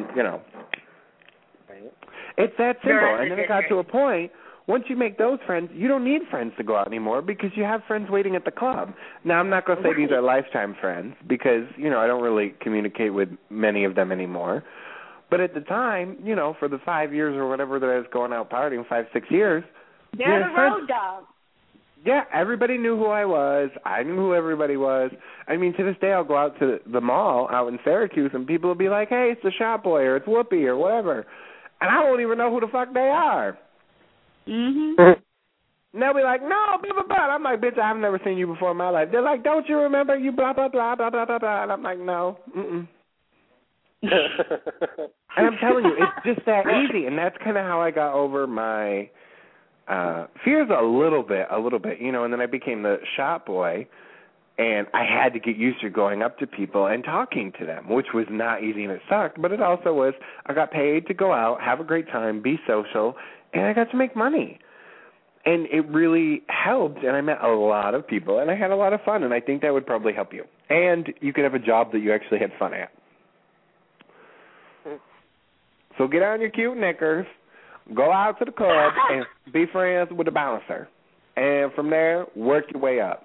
Speaker 2: it's that simple. And then it got to a point, once you make those friends, you don't need friends to go out anymore because you have friends waiting at the club. Now, I'm not going to say these are lifetime friends because, I don't really communicate with many of them anymore. But at the time, for the 5 years or whatever that I was going out partying, 5, 6 years.
Speaker 1: They're the road dogs.
Speaker 2: Yeah, everybody knew who I was. I knew who everybody was. To this day, I'll go out to the mall out in Syracuse, and people will be like, hey, it's the Shop Boy, or it's Whoopi, or whatever. And I won't even know who the fuck they are. And they'll be like, no, blah, blah, blah. I'm like, bitch, I've never seen you before in my life. They're like, don't you remember you blah, blah, blah, blah, blah, blah, blah. And I'm like, no, And I'm telling you, it's just that easy. And that's kind of how I got over my fears a little bit, and then I became the shop boy. And I had to get used to going up to people and talking to them, which was not easy and it sucked. But it also was, I got paid to go out, have a great time, be social, and I got to make money. And it really helped, and I met a lot of people, and I had a lot of fun, and I think that would probably help you. And you could have a job that you actually had fun at. So get on your cute knickers, go out to the club, and be friends with the bouncer. And from there, work your way up.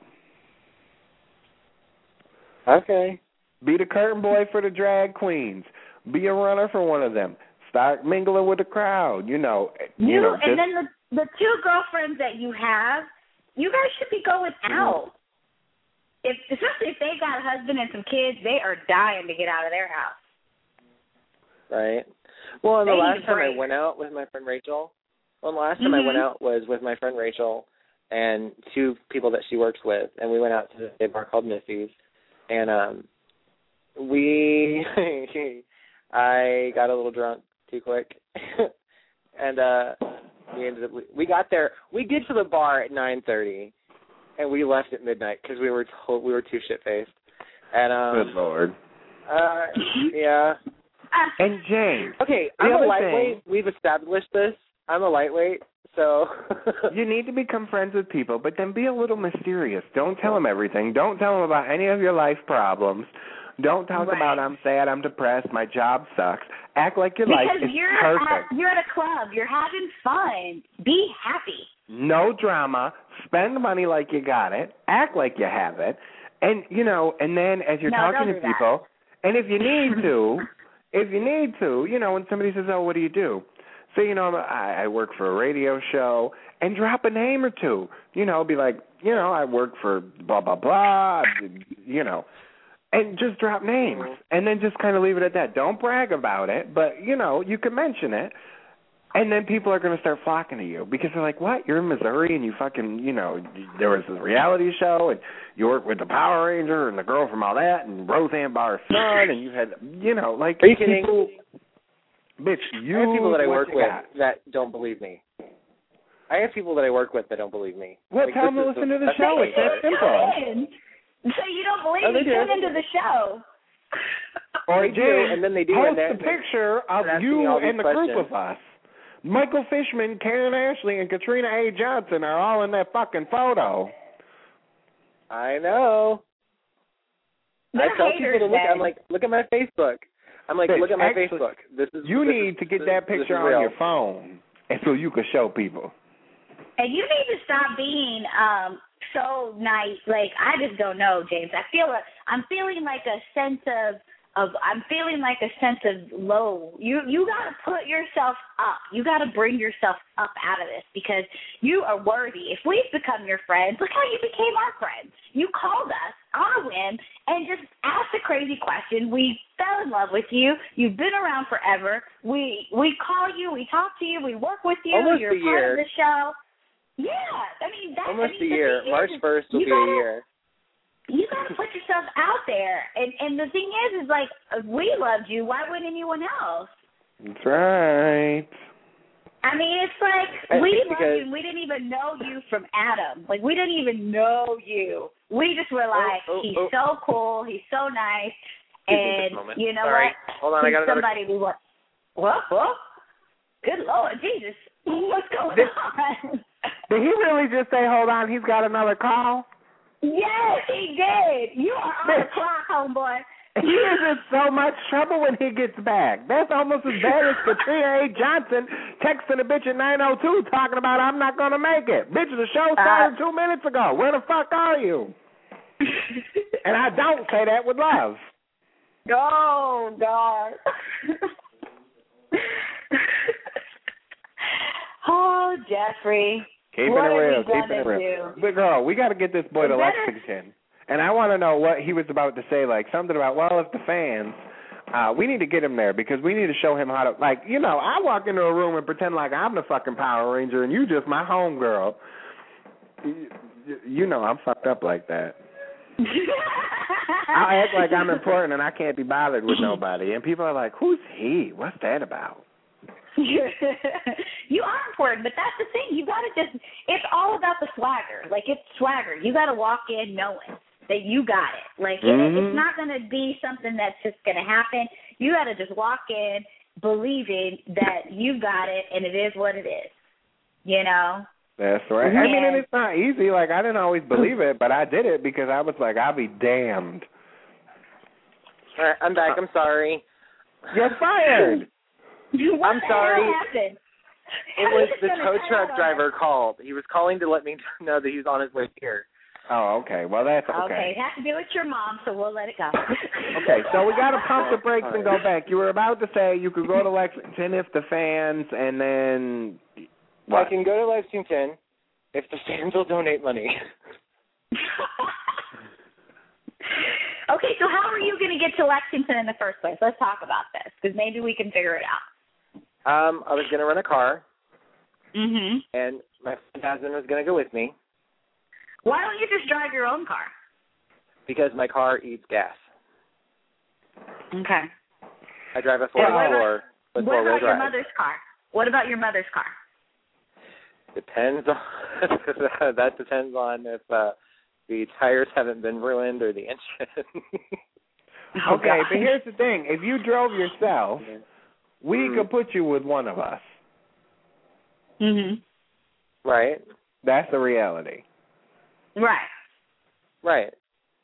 Speaker 3: Okay.
Speaker 2: Be the curtain boy for the drag queens. Be a runner for one of them. Start mingling with the crowd, And
Speaker 1: then the 2 girlfriends that you have, you guys should be going out. especially if they got a husband and some kids, they are dying to get out of their house.
Speaker 3: Right. Well, and the
Speaker 1: They need
Speaker 3: last
Speaker 1: a
Speaker 3: time I
Speaker 1: break.
Speaker 3: went out with my friend Rachel, I went out was with my friend Rachel and two people that she works with, and we went out to a bar called Missy's, and I got a little drunk too quick, and we got there. We get to the bar at 9:30, and we left at midnight because we were too shit-faced. And
Speaker 2: Good Lord.
Speaker 3: Yeah.
Speaker 2: And James.
Speaker 3: Okay,
Speaker 2: the
Speaker 3: I'm a
Speaker 2: other
Speaker 3: lightweight.
Speaker 2: thing-
Speaker 3: We've established this. I'm a lightweight, so.
Speaker 2: You need to become friends with people, but then be a little mysterious. Don't tell them everything. Don't tell them about any of your life problems. Don't talk
Speaker 1: Right.
Speaker 2: about I'm sad, I'm depressed, my job sucks. Act like your
Speaker 1: Because
Speaker 2: life is
Speaker 1: you're
Speaker 2: perfect.
Speaker 1: you're at a club. You're having fun. Be happy.
Speaker 2: No drama. Spend money like you got it. Act like you have it. And, and then as you're
Speaker 1: No,
Speaker 2: talking
Speaker 1: don't
Speaker 2: to
Speaker 1: do that.
Speaker 2: people, and if you need to, when somebody says, oh, what do you do? Say, I work for a radio show, and drop a name or two. Be like, I work for blah, blah, blah, and just drop names. And then just kind of leave it at that. Don't brag about it, but, you can mention it. And then people are going to start flocking to you because they're like, what? You're in Missouri and you fucking, there was a reality show and you worked with the Power Ranger and the girl from all that and Roseanne Barr's son and you had, like.
Speaker 3: Are you kidding?
Speaker 2: People, bitch, you.
Speaker 3: I have people that I work with
Speaker 2: got.
Speaker 3: that don't believe me. I have people that I work with that don't believe me.
Speaker 2: Well,
Speaker 3: Like,
Speaker 2: tell them to
Speaker 3: this is
Speaker 2: listen to the
Speaker 3: that's
Speaker 2: show.
Speaker 3: the
Speaker 2: It's that
Speaker 3: part.
Speaker 2: simple.
Speaker 1: So you don't believe
Speaker 3: Oh, they
Speaker 1: me?
Speaker 3: do.
Speaker 1: Tune into the show.
Speaker 2: Or
Speaker 3: They do, and then they do,
Speaker 2: post
Speaker 3: and then
Speaker 2: a picture of
Speaker 3: they're asking me
Speaker 2: you
Speaker 3: all these
Speaker 2: and the group
Speaker 3: questions.
Speaker 2: of us. Michael Fishman, Karen Ashley, and Katrina A. Johnson are all in that fucking photo.
Speaker 3: I know.
Speaker 1: They're
Speaker 3: I tell
Speaker 1: haters,
Speaker 3: people to look.
Speaker 1: then.
Speaker 3: I'm like, look at my Facebook. I'm like,
Speaker 2: Bitch,
Speaker 3: look at my
Speaker 2: actually,
Speaker 3: Facebook. This is.
Speaker 2: You
Speaker 3: this
Speaker 2: need
Speaker 3: is,
Speaker 2: to get
Speaker 3: this,
Speaker 2: that
Speaker 3: this
Speaker 2: picture
Speaker 3: is
Speaker 2: on
Speaker 3: real.
Speaker 2: your phone, and so you can show people.
Speaker 1: And you need to stop being so nice. Like, I just don't know, James. I'm feeling like a sense of low. You got to put yourself up. You got to bring yourself up out of this because you are worthy. If we've become your friends, look how you became our friends. You called us on a whim and just asked a crazy question. We fell in love with you. You've been around forever. We call you. We talk to you. We work with you.
Speaker 3: Almost
Speaker 1: You're
Speaker 3: a
Speaker 1: part
Speaker 3: year.
Speaker 1: of the show. Yeah, I mean that's
Speaker 3: Almost
Speaker 1: the
Speaker 3: a year.
Speaker 1: thing
Speaker 3: March
Speaker 1: is,
Speaker 3: 1st will
Speaker 1: you
Speaker 3: be
Speaker 1: gotta,
Speaker 3: a year.
Speaker 1: You got to put yourself out there, and the thing is like if we loved you, why would anyone else?
Speaker 2: That's right.
Speaker 1: I mean, it's like
Speaker 3: I
Speaker 1: we
Speaker 3: think
Speaker 1: loved
Speaker 3: because-
Speaker 1: you, and we didn't even know you from Adam. Like we didn't even know you. We just were like, he's so cool, he's so nice,
Speaker 3: Excuse me
Speaker 1: and
Speaker 3: just a moment.
Speaker 1: you know
Speaker 3: Sorry.
Speaker 1: what?
Speaker 3: Hold on, I
Speaker 1: He's
Speaker 3: got another.
Speaker 1: somebody we want. What? Good Lord, Jesus, what's going on?
Speaker 2: Did he really just say, hold on, he's got another call?
Speaker 1: Yes, he did. You are on the clock, homeboy.
Speaker 2: He is in so much trouble when he gets back. That's almost as bad as Katrina A. Johnson texting a bitch at 9:02 talking about I'm not going to make it. Bitch, the show started 2 minutes ago. Where the fuck are you? And I don't say that with love.
Speaker 1: Oh, God. Oh, Jeffrey.
Speaker 2: Keeping
Speaker 1: what
Speaker 2: it
Speaker 1: are
Speaker 2: real,
Speaker 1: we gonna
Speaker 2: keeping it real.
Speaker 1: do?
Speaker 2: Big girl, we got to get this boy to
Speaker 1: Better-
Speaker 2: Lexington. And I want to know what he was about to say, like something about, well, if the fans, we need to get him there because we need to show him how to, like, I walk into a room and pretend like I'm the fucking Power Ranger and you just my homegirl. I'm fucked up like that. I act like I'm important and I can't be bothered with nobody. And people are like, who's he? What's that about?
Speaker 1: You are important, but that's the thing. You got to it's all about the swagger. Like, it's swagger. You got to walk in knowing that you got it. Like, it's not going to be something that's just going to happen. You got to just walk in believing that you got it and it is what it is.
Speaker 2: That's right. I mean, and it's not easy. Like, I didn't always believe it, but I did it because I was like, I'll be damned.
Speaker 3: All right, I'm back. I'm sorry.
Speaker 2: You're fired.
Speaker 1: What
Speaker 3: I'm
Speaker 1: the
Speaker 3: sorry.
Speaker 1: hell happened?
Speaker 3: It was the tow truck driver called. He was calling to let me know that he was on his way here.
Speaker 2: Oh, okay. Well, that's
Speaker 1: Okay,
Speaker 2: okay.
Speaker 1: it has to do with your mom, so we'll let it go.
Speaker 2: Okay, so we got to pump the brakes and go back. You were about to say you could go to Lexington if the fans, and then what?
Speaker 3: I can go to Lexington if the fans will donate money.
Speaker 1: Okay, so how are you going to get to Lexington in the first place? Let's talk about this, because maybe we can figure it out.
Speaker 3: I was going to rent a car,
Speaker 1: Mm-hmm.
Speaker 3: and my husband was going to go with me.
Speaker 1: Why don't you just drive your own car?
Speaker 3: Because my car eats gas.
Speaker 1: Okay.
Speaker 3: I drive a
Speaker 1: What
Speaker 3: four-wheel
Speaker 1: about
Speaker 3: drive.
Speaker 1: your mother's car? What about your mother's car?
Speaker 3: Depends on that depends on if the tires haven't been ruined or the engine.
Speaker 2: Okay, but here's the thing. If you drove yourself, we could put you with one of us.
Speaker 1: Mhm.
Speaker 3: Right.
Speaker 2: That's the reality.
Speaker 1: Right.
Speaker 3: Right.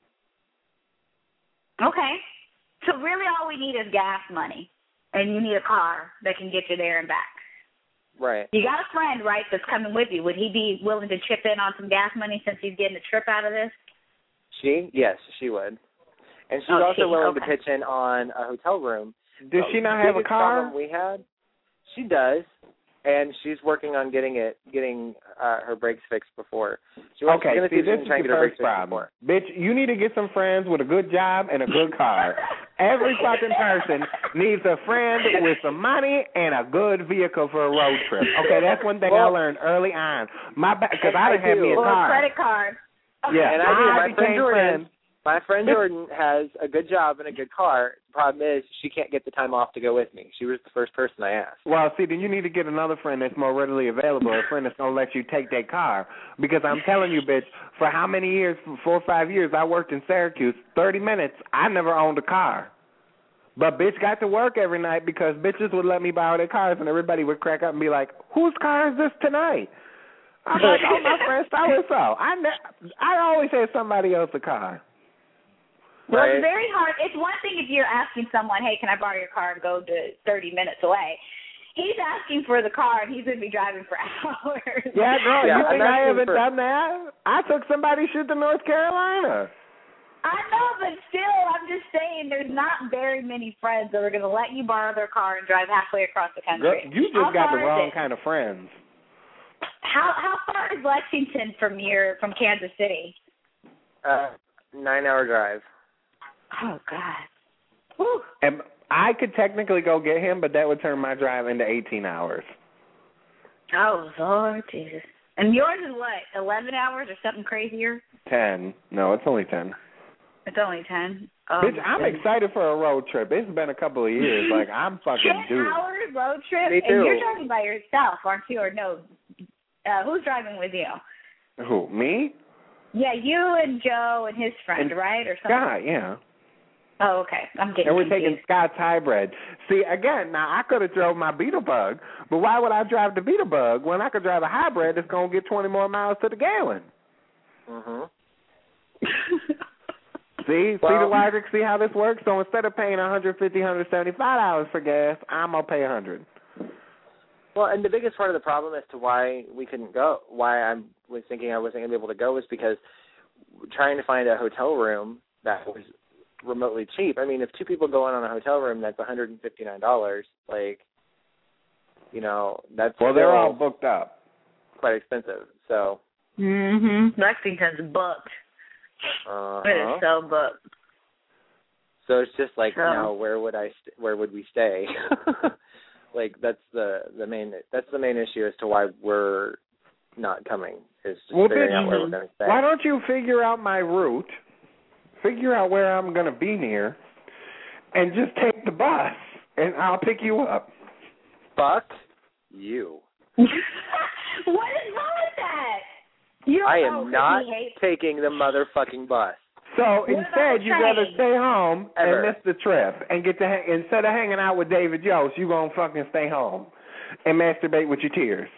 Speaker 1: Okay. So really all we need is gas money, and you need a car that can get you there and back.
Speaker 3: Right.
Speaker 1: You got a friend, right, that's coming with you. Would he be willing to chip in on some gas money since he's getting a trip out of this?
Speaker 3: Yes, she would. And she's also willing to pitch in on a hotel room.
Speaker 2: Does she not have a car?
Speaker 3: Problem we had. She does, and she's working on getting her brakes fixed before.
Speaker 2: Okay, see, this is the first problem. Bitch, you need to get some friends with a good job and a good car. Every fucking person needs a friend with some money and a good vehicle for a road trip. Okay, that's one thing I learned early on. Because I didn't have me a car.
Speaker 1: Or a credit card.
Speaker 3: Yeah, and I do. My friend Jordan has a good job and a good car. The problem is she can't get the time off to go with me. She was the first person I asked.
Speaker 2: Well, see, then you need to get another friend that's more readily available, a friend that's going to let you take that car. Because I'm telling you, bitch, for how many years, for 4 or 5 years, I worked in Syracuse, 30 minutes, I never owned a car. But bitch got to work every night because bitches would let me borrow their cars, and everybody would crack up and be like, whose car is this tonight? I'm like, oh, my friend so-and-so. I always had somebody else's car.
Speaker 1: Well, it's very hard. It's one thing if you're asking someone, hey, can I borrow your car and go to 30 minutes away? He's asking for the car, and he's going to be driving for hours.
Speaker 2: Yeah, girl, you think I haven't done that? I took somebody's shit to North Carolina.
Speaker 1: I know, but still, I'm just saying there's not very many friends that are going to let you borrow their car and drive halfway across the country.
Speaker 2: Girl, you just got the wrong kind of friends.
Speaker 1: How far is Lexington from Kansas City?
Speaker 3: 9-hour drive.
Speaker 1: Oh, God. Whew.
Speaker 2: And I could technically go get him, but that would turn my drive into 18 hours.
Speaker 1: Oh, Lord Jesus. And yours is what, 11 hours or something crazier?
Speaker 2: 10. No, it's only 10.
Speaker 1: It's only 10? Oh,
Speaker 2: bitch, I'm excited for a road trip. It's been a couple of years. Like, I'm fucking
Speaker 1: 10 hours road trip?
Speaker 3: Me too.
Speaker 1: And you're driving by yourself, aren't you? Or no? Who's driving with you?
Speaker 2: Who, me?
Speaker 1: Yeah, you and Joe and his friend, right? Or something?
Speaker 2: Scott, yeah.
Speaker 1: Oh, okay. I'm getting
Speaker 2: And we're
Speaker 1: confused.
Speaker 2: taking Scott's hybrid. See, again, now I could have drove my Beetlebug, but why would I drive the Beetlebug when I could drive a hybrid that's going to get 20 more miles to the gallon? See the logic? See how this works? So instead of paying $150, $175 for gas, I'm going to pay $100.
Speaker 3: Well, and the biggest part of the problem as to why we couldn't go, why I was thinking I wasn't going to be able to go, was because trying to find a hotel room that was remotely cheap. I mean, if two people go in on a hotel room, that's $159. Like, you know, that's
Speaker 2: they're all booked up.
Speaker 3: Quite expensive. So.
Speaker 1: Lexington's booked. It is so booked.
Speaker 3: So it's just like, now where would we stay? Like that's the main issue as to why we're not coming. Is just figuring out where we're going to stay.
Speaker 2: Why don't you figure out my route? Figure out where I'm going to be near, and just take the bus, and I'll pick you up.
Speaker 3: Fuck you.
Speaker 1: What is wrong with that?
Speaker 3: I am not taking the motherfucking bus.
Speaker 2: So instead, you'd rather stay home and miss the trip, and get to instead of hanging out with David Yost, you gonna fucking stay home and masturbate with your tears.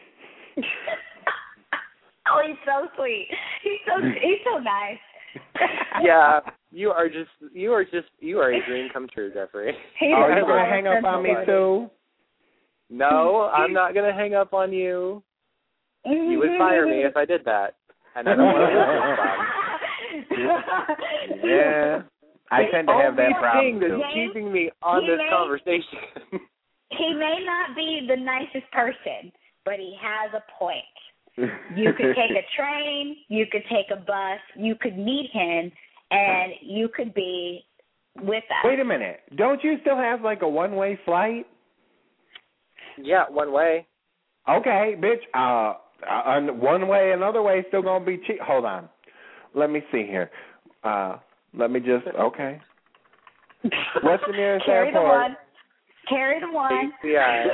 Speaker 1: Oh, he's so sweet. He's so nice.
Speaker 3: Yeah, you are a dream come true, Jeffrey.
Speaker 2: Are you gonna hang up on me too?
Speaker 3: No, I'm not gonna hang up on you. You would fire me if I did that, and I don't want to listen.
Speaker 2: Yeah, I tend to have that problem
Speaker 3: too. That's keeping me on this conversation.
Speaker 1: He may not be the nicest person, but he has a point. You could take a train, you could take a bus, you could meet him, and you could be with us.
Speaker 2: Wait a minute. Don't you still have like a one-way flight?
Speaker 3: Yeah, one way.
Speaker 2: Okay, bitch. One way, another way, still gonna be cheap. Hold on. Let me see here. Let me just. Okay. What's the nearest airport?
Speaker 1: Carry the one.
Speaker 3: Yeah.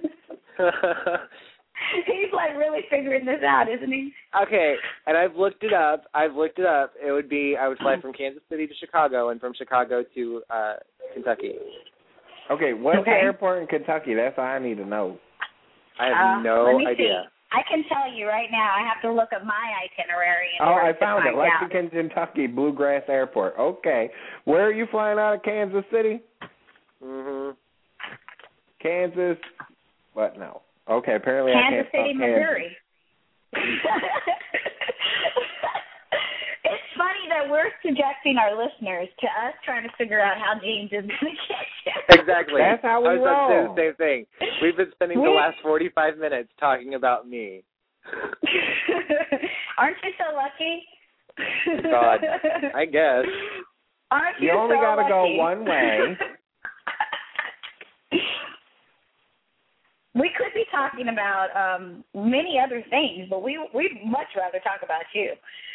Speaker 1: He's like really figuring this out, isn't he?
Speaker 3: Okay, and I've looked it up. It would be I would fly from Kansas City to Chicago and from Chicago to Kentucky.
Speaker 2: Okay, what's the airport in Kentucky? That's all I need to know.
Speaker 3: I have no
Speaker 1: let me
Speaker 3: idea.
Speaker 1: See. I can tell you right now. I have to look at my itinerary.
Speaker 2: I found it. Lexington, Kentucky, Bluegrass Airport. Okay. Where are you flying out of Kansas City? Kansas. What? No. Okay, apparently
Speaker 1: Kansas
Speaker 2: I can't
Speaker 1: City, Missouri. It's funny that we're subjecting our listeners to us trying to figure out how James is going to get there.
Speaker 3: Exactly.
Speaker 2: That's how we roll.
Speaker 3: I was about to say the same thing. We've been spending the last 45 minutes talking about me.
Speaker 1: Aren't you so lucky?
Speaker 3: God, I guess.
Speaker 1: Aren't you
Speaker 2: only
Speaker 1: so
Speaker 2: got to
Speaker 1: lucky?
Speaker 2: go one way.
Speaker 1: We could be talking about many other things, but we'd much rather talk about you.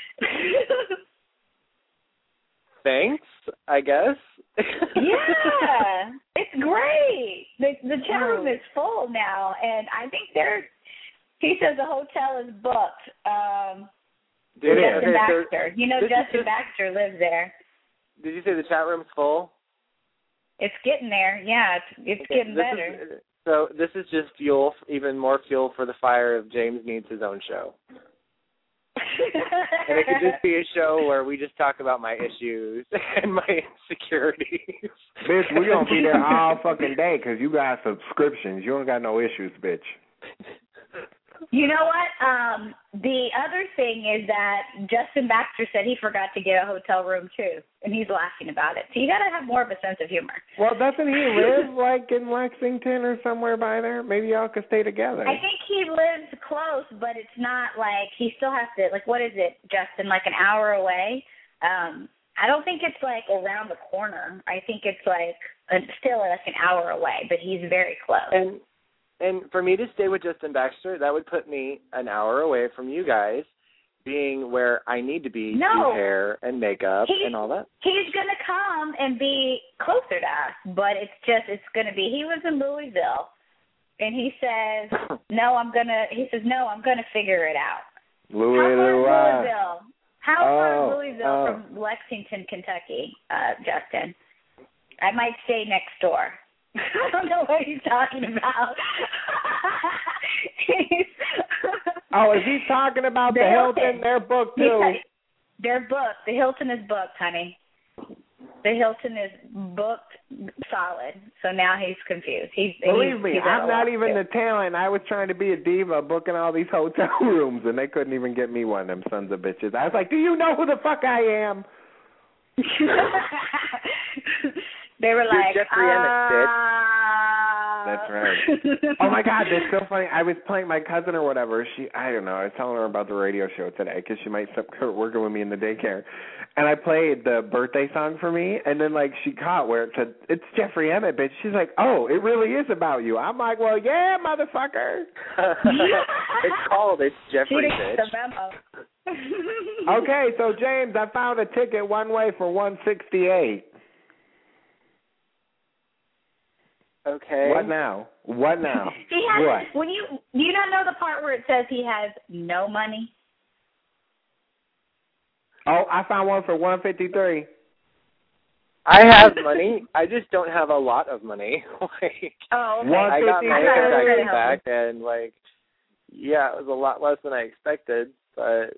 Speaker 3: Thanks, I guess.
Speaker 1: Yeah, it's great. The chat room is full now, and I think he says the hotel is booked. Justin Baxter. Justin Baxter lives there.
Speaker 3: Did you say the chat room's full?
Speaker 1: It's getting there. Yeah, it's getting better.
Speaker 3: So this is just fuel, even more fuel for the fire of James needs his own show. And it could just be a show where we just talk about my issues and my insecurities.
Speaker 2: Bitch, we're going to be there all fucking day because you got subscriptions. You don't got no issues, bitch.
Speaker 1: You know what? The other thing is that Justin Baxter said he forgot to get a hotel room, too, and he's laughing about it. So you got to have more of a sense of humor.
Speaker 2: Well, doesn't he live, like, in Lexington or somewhere by there? Maybe y'all could stay together.
Speaker 1: I think he lives close, but it's not like he still has to, like, what is it, Justin, like an hour away? I don't think it's, like, around the corner. I think it's, like, still like an hour away, but he's very close.
Speaker 3: And for me to stay with Justin Baxter, that would put me an hour away from you guys, being where I need to be, do hair and makeup and all that.
Speaker 1: He's going to come and be closer to us, but it's going to be, he was in Louisville, and he says, no, I'm going to figure it out.
Speaker 2: Louisville.
Speaker 1: How far is Louisville from Lexington, Kentucky, Justin? I might stay next door. I don't know what he's talking about.
Speaker 2: Is he talking about the Hilton? They're booked, too.
Speaker 1: Yeah, they're booked. The Hilton is booked, honey. The Hilton is booked solid. So now he's confused.
Speaker 2: Believe me, I'm not even the talent. I was trying to be a diva booking all these hotel rooms, and they couldn't even get me one of them sons of bitches. I was like, do you know who the fuck I am?
Speaker 1: They were like,
Speaker 3: Jeffrey Emmett, bitch.
Speaker 2: That's right. Oh, my God, that's so funny. I was playing my cousin or whatever. I don't know. I was telling her about the radio show today because she might start working with me in the daycare. And I played the birthday song for me, and then, like, she caught where it said, it's Jeffrey Emmett, bitch. She's like, oh, it really is about you. I'm like, well, yeah, motherfucker.
Speaker 3: It's Jeffrey, bitch.
Speaker 2: Okay, so, James, I found a ticket one way for $168.
Speaker 3: Okay.
Speaker 2: What now?
Speaker 1: He has, what? Do you not know the part where it says he has no money?
Speaker 2: Oh, I found one for $153.
Speaker 3: I have money. I just don't have a lot of money.
Speaker 1: Okay.
Speaker 3: I got my income tax back, and it was a lot less than I expected, but.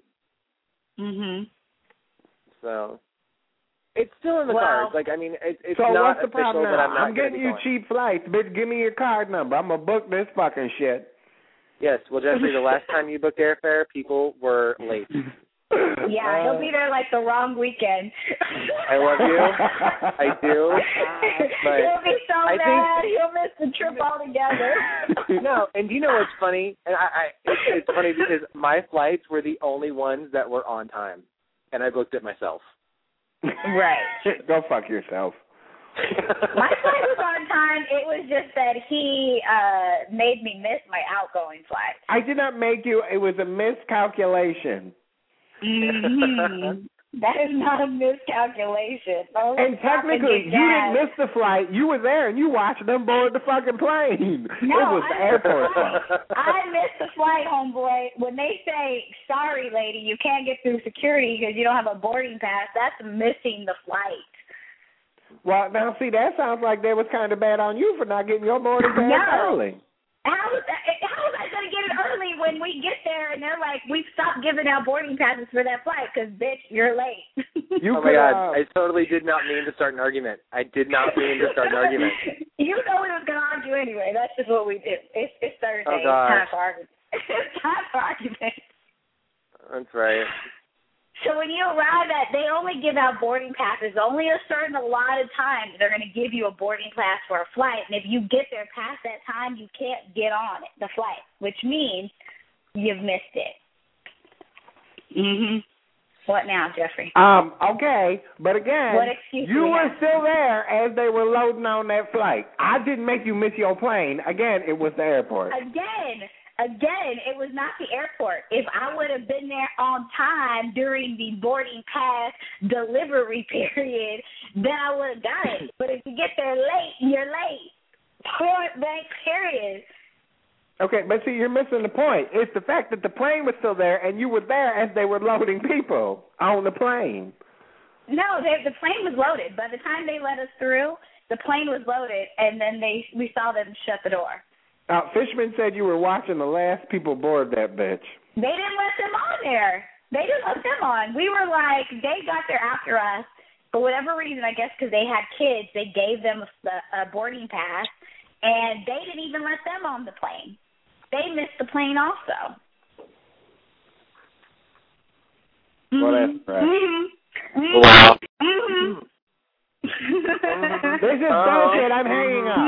Speaker 3: So. It's still in the cards. It's
Speaker 2: so
Speaker 3: not
Speaker 2: what's the
Speaker 3: official
Speaker 2: problem
Speaker 3: that
Speaker 2: now?
Speaker 3: I'm not
Speaker 2: I'm getting you cheap flights, bitch. Give me your card number. I'm going to book this fucking shit.
Speaker 3: Yes. Well, Jeffrey, the last time you booked airfare, people were late.
Speaker 1: Yeah, he'll be there the wrong weekend.
Speaker 3: I love you. I do. But
Speaker 1: he'll be so mad. He'll miss the trip altogether.
Speaker 3: No, and do you know what's funny? And it's funny because my flights were the only ones that were on time, and I booked it myself.
Speaker 1: Right.
Speaker 2: Go fuck yourself.
Speaker 1: My flight was on time. It was just that he made me miss my outgoing flight.
Speaker 2: I did not make you. It was a miscalculation.
Speaker 1: Mm-hmm. That is not a miscalculation.
Speaker 2: And technically, you didn't miss the flight. You were there, and you watched them board the fucking plane.
Speaker 1: No,
Speaker 2: it was the airport.
Speaker 1: I missed the flight, homeboy. When they say, sorry, lady, you can't get through security because you don't have a boarding pass, that's missing the flight.
Speaker 2: Well, now, see, that sounds like they was kind of bad on you for not getting your boarding pass early.
Speaker 1: How was I going to get it early when we get there and they're like, we've stopped giving out boarding passes for that flight because, bitch, you're late.
Speaker 3: Oh, my God. I totally did not mean to start an argument. I did not mean to start an argument.
Speaker 1: You know we was going to argue anyway. That's just what we do. It's Thursday.
Speaker 3: Oh,
Speaker 1: it's time for argument. It's time for argument.
Speaker 3: That's right.
Speaker 1: So when you arrive they only give out boarding passes. Only a certain allotted time they're going to give you a boarding pass for a flight. And if you get there past that time, you can't get on the flight, which means you've missed it. Mhm. What now, Jeffrey?
Speaker 2: Okay, but again, you were still there as they were loading on that flight. I didn't make you miss your plane. Again, it was the airport.
Speaker 1: Again, it was not the airport. If I would have been there on time during the boarding pass delivery period, then I would have got it. But if you get there late, you're late. Point blank, period.
Speaker 2: Okay, but see, you're missing the point. It's the fact that the plane was still there and you were there as they were loading people on the plane.
Speaker 1: No, the plane was loaded. By the time they let us through, the plane was loaded, and then we saw them shut the door.
Speaker 2: Fishman said you were watching the last people board that bitch.
Speaker 1: They didn't let them on there. They didn't let them on. We were like, they got there after us. For whatever reason, I guess because they had kids, they gave them a boarding pass, and they didn't even let them on the plane. They missed the plane also.
Speaker 2: Well, that's right.
Speaker 1: Mm-hmm.
Speaker 3: Wow.
Speaker 1: Mm-hmm.
Speaker 2: This is bullshit. I'm hanging up.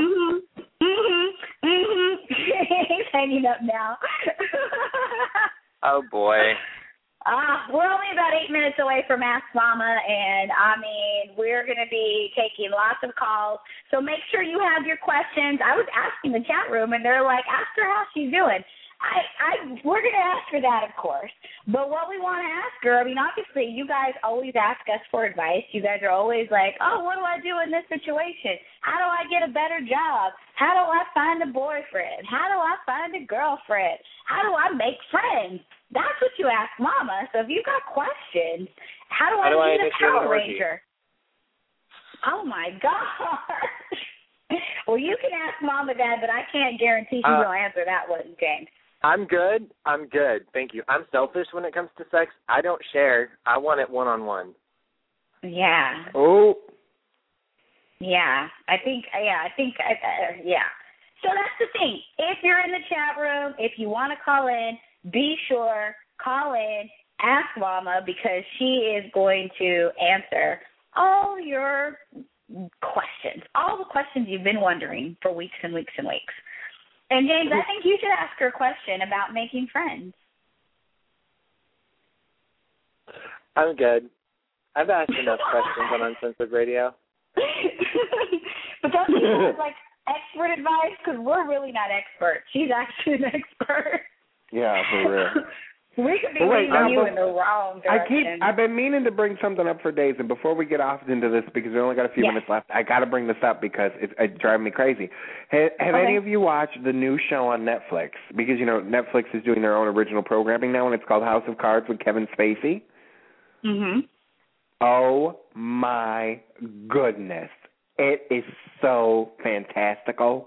Speaker 1: He's hanging up now.
Speaker 3: Oh, boy.
Speaker 1: We're only about 8 minutes away from Ask Mama, and, we're going to be taking lots of calls. So make sure you have your questions. I was asking the chat room, and they're like, ask her how she's doing. We're going to ask her that, of course. But what we want to ask her, obviously, you guys always ask us for advice. You guys are always like, oh, what do I do in this situation? How do I get a better job? How do I find a boyfriend? How do I find a girlfriend? How do I make friends? That's what you ask Mama. So if you've got questions, how do I be a Power Ranger? Oh, my gosh. Well, you can ask Mama that, but I can't guarantee she will answer that one, James.
Speaker 3: I'm good. Thank you. I'm selfish when it comes to sex. I don't share. I want it one-on-one.
Speaker 1: Yeah.
Speaker 2: Oh.
Speaker 1: Yeah. I think. So that's the thing. If you're in the chat room, if you want to call in, be sure, call in, ask Mama, because she is going to answer all your questions, all the questions you've been wondering for weeks and weeks and weeks. And, James, I think you should ask her a question about making friends.
Speaker 3: I'm good. I've asked enough questions on Uncensored Radio.
Speaker 1: But don't you have, expert advice? Because we're really not experts. She's actually an expert.
Speaker 2: Yeah, for real.
Speaker 1: We could be leading you in the wrong direction.
Speaker 2: I've been meaning to bring something up for days, and before we get off into this, because we only got a few minutes left, I got to bring this up because it's driving me crazy. Have any of you watched the new show on Netflix? Because, Netflix is doing their own original programming now, and it's called House of Cards with Kevin Spacey.
Speaker 1: Mm-hmm.
Speaker 2: Oh, my goodness. It is so fantastical.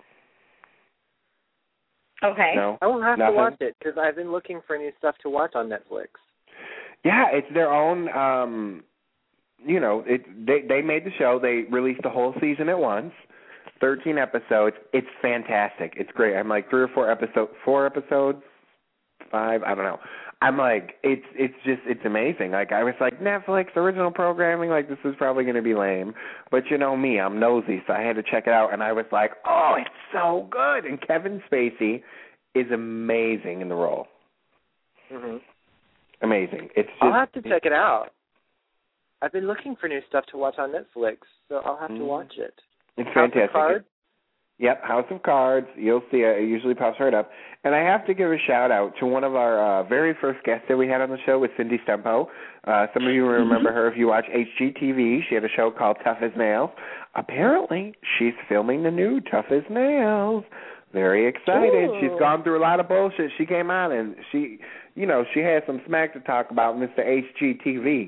Speaker 1: Okay.
Speaker 2: No,
Speaker 3: I won't have to watch it because I've been looking for new stuff to watch on Netflix.
Speaker 2: Yeah, it's their own. They made the show. They released the whole season at once, 13 episodes. It's fantastic. It's great. I'm like 4 episodes, 5. I don't know. I'm like, it's amazing. Like, I was like, Netflix original programming. Like, this is probably going to be lame. But you know me, I'm nosy, so I had to check it out. And I was like, oh, it's so good. And Kevin Spacey is amazing in the role.
Speaker 3: Mm-hmm.
Speaker 2: Amazing. It's just,
Speaker 3: I'll have to check it out. I've been looking for new stuff to watch on Netflix, so I'll have to watch it.
Speaker 2: It's
Speaker 3: House
Speaker 2: fantastic.
Speaker 3: of Cards?
Speaker 2: Yep, House of Cards. You'll see it. It usually pops right up. And I have to give a shout-out to one of our very first guests that we had on the show with Cindy Stempo. Some of you remember her if you watch HGTV. She had a show called Tough as Nails. Apparently, she's filming the new Tough as Nails. Very excited.
Speaker 1: Ooh.
Speaker 2: She's gone through a lot of bullshit. She came on and she had some smack to talk about Mr. HGTV.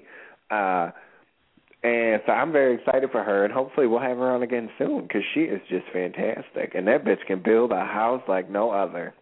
Speaker 2: And so I'm very excited for her, and hopefully we'll have her on again soon because she is just fantastic. And that bitch can build a house like no other.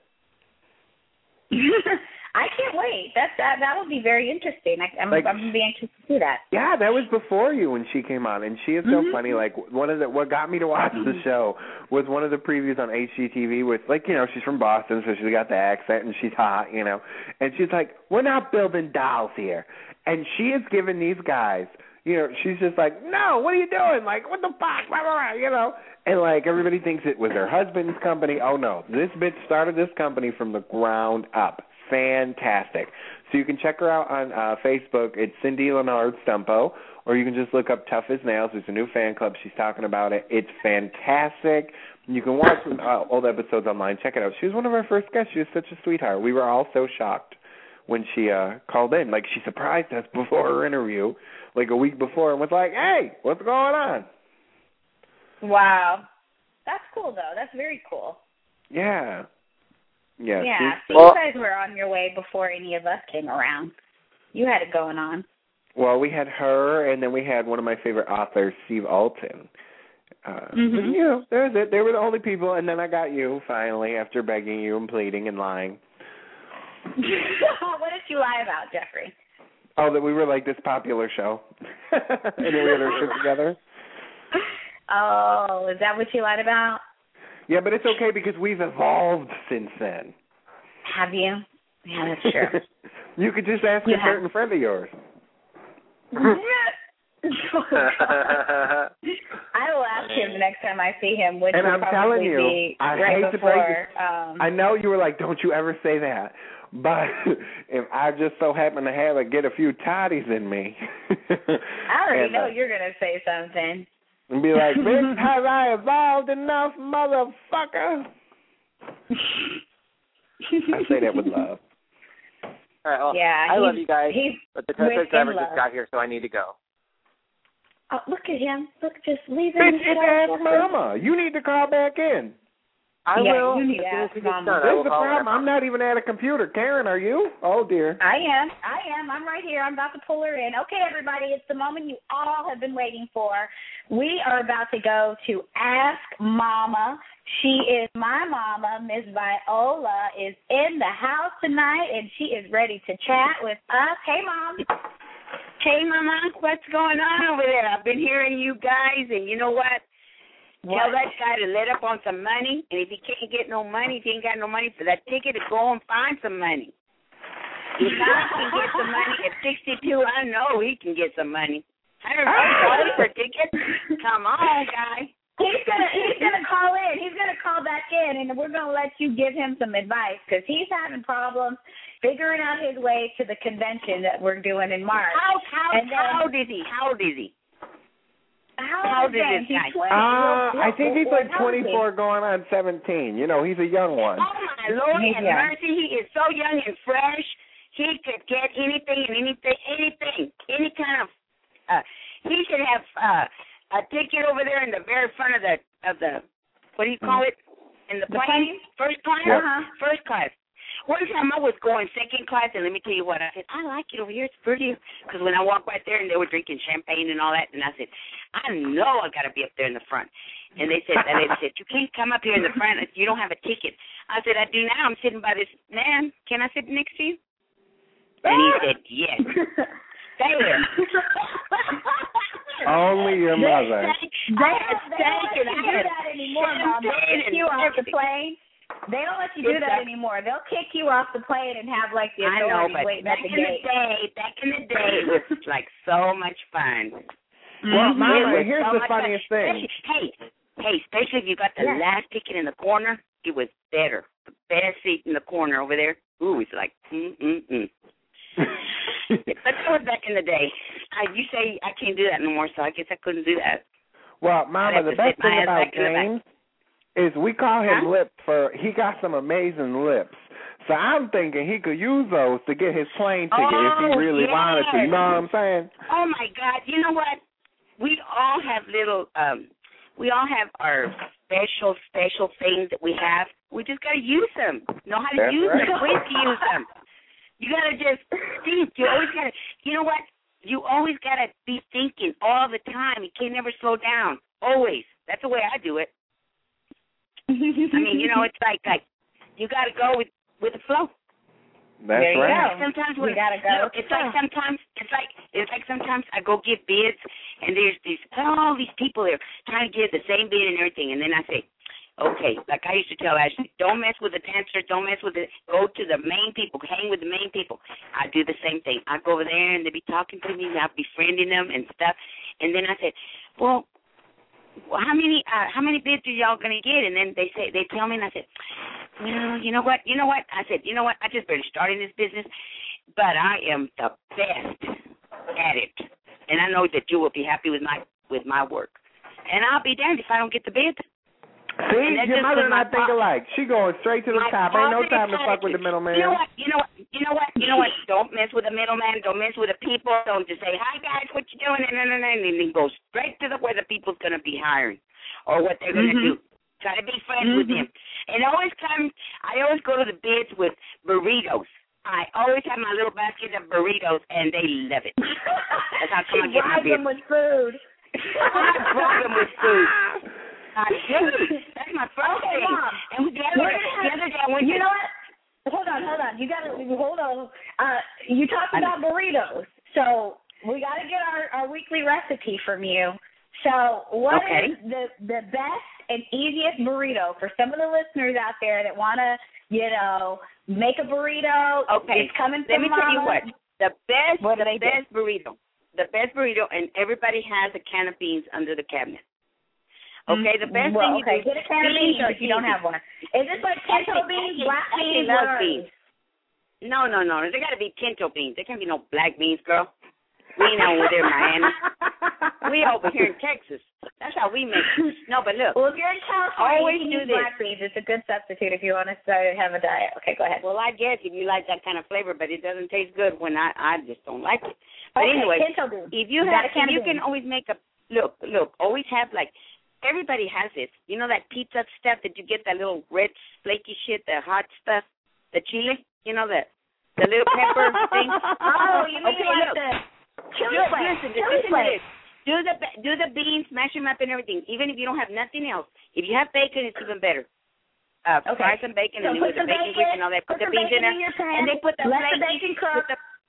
Speaker 1: I can't wait. That will be very interesting. I'm going to be anxious to see that.
Speaker 2: Yeah, that was before you when she came on, and she is so funny. Like what got me to watch the show was one of the previews on HGTV with, like, she's from Boston, so she's got the accent and she's hot, and she's like, we're not building dolls here, and she is giving these guys. She's just like, no, what are you doing? Like, what the fuck? Blah, blah, blah, And, like, everybody thinks it was her husband's company. Oh, no. This bitch started this company from the ground up. Fantastic. So you can check her out on Facebook. It's Cindy Leonard Stumpo. Or you can just look up Tough as Nails. There's a new fan club. She's talking about it. It's fantastic. You can watch some old episodes online. Check it out. She was one of our first guests. She was such a sweetheart. We were all so shocked when she called in. Like, she surprised us before her interview, like a week before, and was like, hey, what's going on?
Speaker 1: Wow. That's cool, though. That's very cool.
Speaker 2: Yeah. Yeah.
Speaker 1: Yeah, so you guys were on your way before any of us came around. You had it going on.
Speaker 2: Well, we had her, and then we had one of my favorite authors, Steve Alton. But, there's it. They were the only people, and then I got you, finally, after begging you and pleading and lying.
Speaker 1: What did you lie about, Jeffrey?
Speaker 2: Oh, that we were like this popular show. And then we had our shit together.
Speaker 1: Oh, is that what you lied about?
Speaker 2: Yeah, but it's okay because we've evolved since then.
Speaker 1: Have you? Yeah, that's true.
Speaker 2: You could just ask a certain friend of yours.
Speaker 1: I will ask him the next time I see him, which
Speaker 2: and
Speaker 1: will
Speaker 2: I'm
Speaker 1: probably
Speaker 2: telling you,
Speaker 1: be
Speaker 2: I
Speaker 1: right
Speaker 2: hate
Speaker 1: before.
Speaker 2: To break it. I know you were like, don't you ever say that. But if I just so happen to get a few toddies in me.
Speaker 1: I already know you're going to say something.
Speaker 2: And be like, bitch, have I evolved enough, motherfucker? I say that with love.
Speaker 3: All right, well,
Speaker 1: yeah,
Speaker 3: I love you guys, but the tow truck driver just got here, so I need to go.
Speaker 1: Oh, look at him. Look, just leaving
Speaker 2: Bitch, it's ask Mama. You need to call back in.
Speaker 3: I will.
Speaker 1: You need to ask Mama.
Speaker 2: This is the problem. I'm not even at a computer. Karen, are you? Oh, dear.
Speaker 1: I am. I'm right here. I'm about to pull her in. Okay, everybody, it's the moment you all have been waiting for. We are about to go to Ask Mama. She is my mama. Miss Viola is in the house tonight, and she is ready to chat with us. Hey, Mom.
Speaker 6: Hey, Mama. What's going on over there? I've been hearing you guys, and you know what? Tell that guy to let up on some money, and if he can't get no money, if he ain't got no money for that ticket, to go and find some money. If I can get some money at 62, I know he can get some money. $100 for a ticket? Come on, guy.
Speaker 1: He's gonna call in. He's gonna call back in, and we're gonna let you give him some advice because he's having problems figuring out his way to the convention that we're doing in March.
Speaker 6: How old is he? How old is he?
Speaker 1: How old is this guy?
Speaker 2: I think he's like 24 going on 17. You know, he's a young one.
Speaker 6: Oh, my Lord and mercy. He is so young and fresh. He could get anything and anything, any kind of, he should have a ticket over there in the very front of the what do you call it? In the plane? First class? First class. One time I was going second class, and let me tell you what, I said, I like it over here. It's pretty. Because when I walked right there, and they were drinking champagne and all that, and I said, I know I got to be up there in the front. And they said, you can't come up here in the front if you don't have a ticket. I said, I do now. I'm sitting by this man. Can I sit next to you? And he said, yes. Stay there.
Speaker 2: Only your mother.
Speaker 1: They don't do that anymore, Mom. They'll kick you off the plane. They don't let you do that anymore. They'll kick you off the plane and have, like, the authorities waiting at the gate.
Speaker 6: Back in the day, it was, like, so much fun.
Speaker 2: Well, Mama, here's the funniest thing.
Speaker 6: Hey, especially if you got the last ticket in the corner, it was better. The best seat in the corner over there. Ooh, it's like, But that was back in the day. You say I can't do that no more, so I guess I couldn't do that.
Speaker 2: Well, Mama, the best thing about James is we call him Lips for he got some amazing lips. So I'm thinking he could use those to get his plane ticket if he really wanted to. You know what I'm saying?
Speaker 6: Oh, my God. You know what? We all have little, we all have our special things that we have. We just got to use them. Know how to use them. When to use them. You got to just think. You always got to, you know what? You always got to be thinking all the time. You can't never slow down. Always. That's the way I do it. I mean, you know, it's like you got to go with the flow.
Speaker 2: That's right.
Speaker 6: Sometimes
Speaker 1: we gotta go.
Speaker 6: You know, it's like sometimes I go get bids and there's all these people there trying to get the same bid and everything, and then I say, okay, like I used to tell Ashley, don't mess with the dancers, go to the main people, hang with the main people. I do the same thing. I go over there and they be talking to me, and I'm befriending them and stuff, and then I say, well, how many bids are y'all gonna get? And then they tell me, and I said, well, you know what? I said, you know what? I just barely started this business, but I am the best at it, and I know that you will be happy with my work, and I'll be damned if I don't get the bid.
Speaker 2: See, your mother and I think alike. She going straight to the top. Ain't no time to fuck with the middleman.
Speaker 6: You know what? Don't mess with the middleman. Don't mess with the people. Don't just say, hi, guys, what you doing? And then go straight to where the people's going to be hiring or what they're going to do. Try to be friends with them. And I always go to the bids with burritos. I always have my little basket of burritos, and they love it. That's how come I get my bids.
Speaker 1: Them with food.
Speaker 6: I bribe them with food. That's my first thing.
Speaker 1: Mom.
Speaker 6: And the other day I went.
Speaker 1: You know what? Hold on. You gotta hold on. You talked about burritos, so we gotta get our weekly recipe from you. So, what is the best and easiest burrito for some of the listeners out there that wanna, make a burrito?
Speaker 6: Okay,
Speaker 1: it's coming from
Speaker 6: Let me tell you what. The best burrito, and everybody has a can of beans under the cabinet. Okay, the best thing you do.
Speaker 1: Get a can of beans if you don't have one. Is this like pinto beans, black beans, or
Speaker 6: beans? No. They got to be pinto beans. There can't be no black beans, girl. We ain't over there in Miami. We over here in Texas. That's how we make it. No, but look.
Speaker 1: Well, if you're in California,
Speaker 6: always
Speaker 1: you can
Speaker 6: do
Speaker 1: use black beans. It's a good substitute if you want to have a diet. Okay, go ahead.
Speaker 6: Well, I guess if you like that kind of flavor, but it doesn't taste good when I just don't like it. But anyway,
Speaker 1: pinto beans.
Speaker 6: If you can always make a look. Always have like. Everybody has this. You know that pizza stuff that you get, that little red flaky shit, the hot stuff, the chile, the little pepper thing.
Speaker 1: Oh, you mean like the chili flakes?
Speaker 6: Do the beans, mash them up and everything. Even if you don't have nothing else, if you have bacon, it's even better. Fry some bacon and then with the bacon grease and all that. Put the beans in there, and then put the
Speaker 1: bacon cook.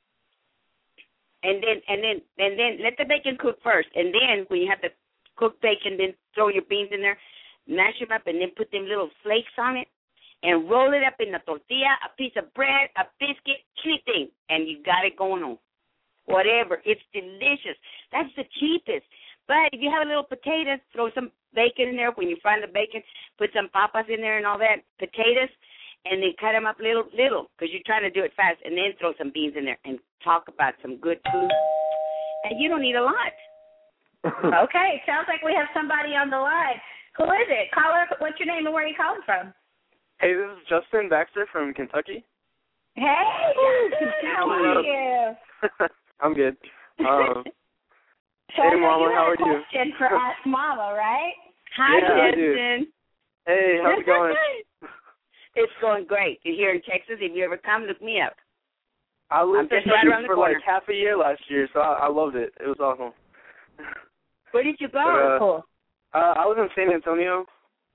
Speaker 6: And then let the bacon cook first, and then when you have the cooked bacon, then throw your beans in there, mash them up, and then put them little flakes on it, and roll it up in a tortilla, a piece of bread, a biscuit, anything, and you got it going on. Whatever. It's delicious. That's the cheapest. But if you have a little potatoes, throw some bacon in there. When you fry the bacon, put some papas in there and all that, potatoes, and then cut them up little, because you're trying to do it fast, and then throw some beans in there and talk about some good food. And you don't need a lot.
Speaker 1: Okay, sounds like we have somebody on the line. Who is it? Caller, what's your name and where are you calling from?
Speaker 7: Hey, this is Justin Baxter from Kentucky.
Speaker 1: Hey, how are you?
Speaker 7: I'm good.
Speaker 1: So
Speaker 7: hey, Mama, how are you?
Speaker 1: Question for Ask Mama, right?
Speaker 6: Hi, Justin.
Speaker 7: Hey, how's it going?
Speaker 6: It's going great. You're here in Texas. If you ever come, look me up.
Speaker 7: I lived in
Speaker 6: Texas
Speaker 7: for like half a year last year, so I loved it. It was awesome.
Speaker 6: Where did you go?
Speaker 7: I was in San Antonio.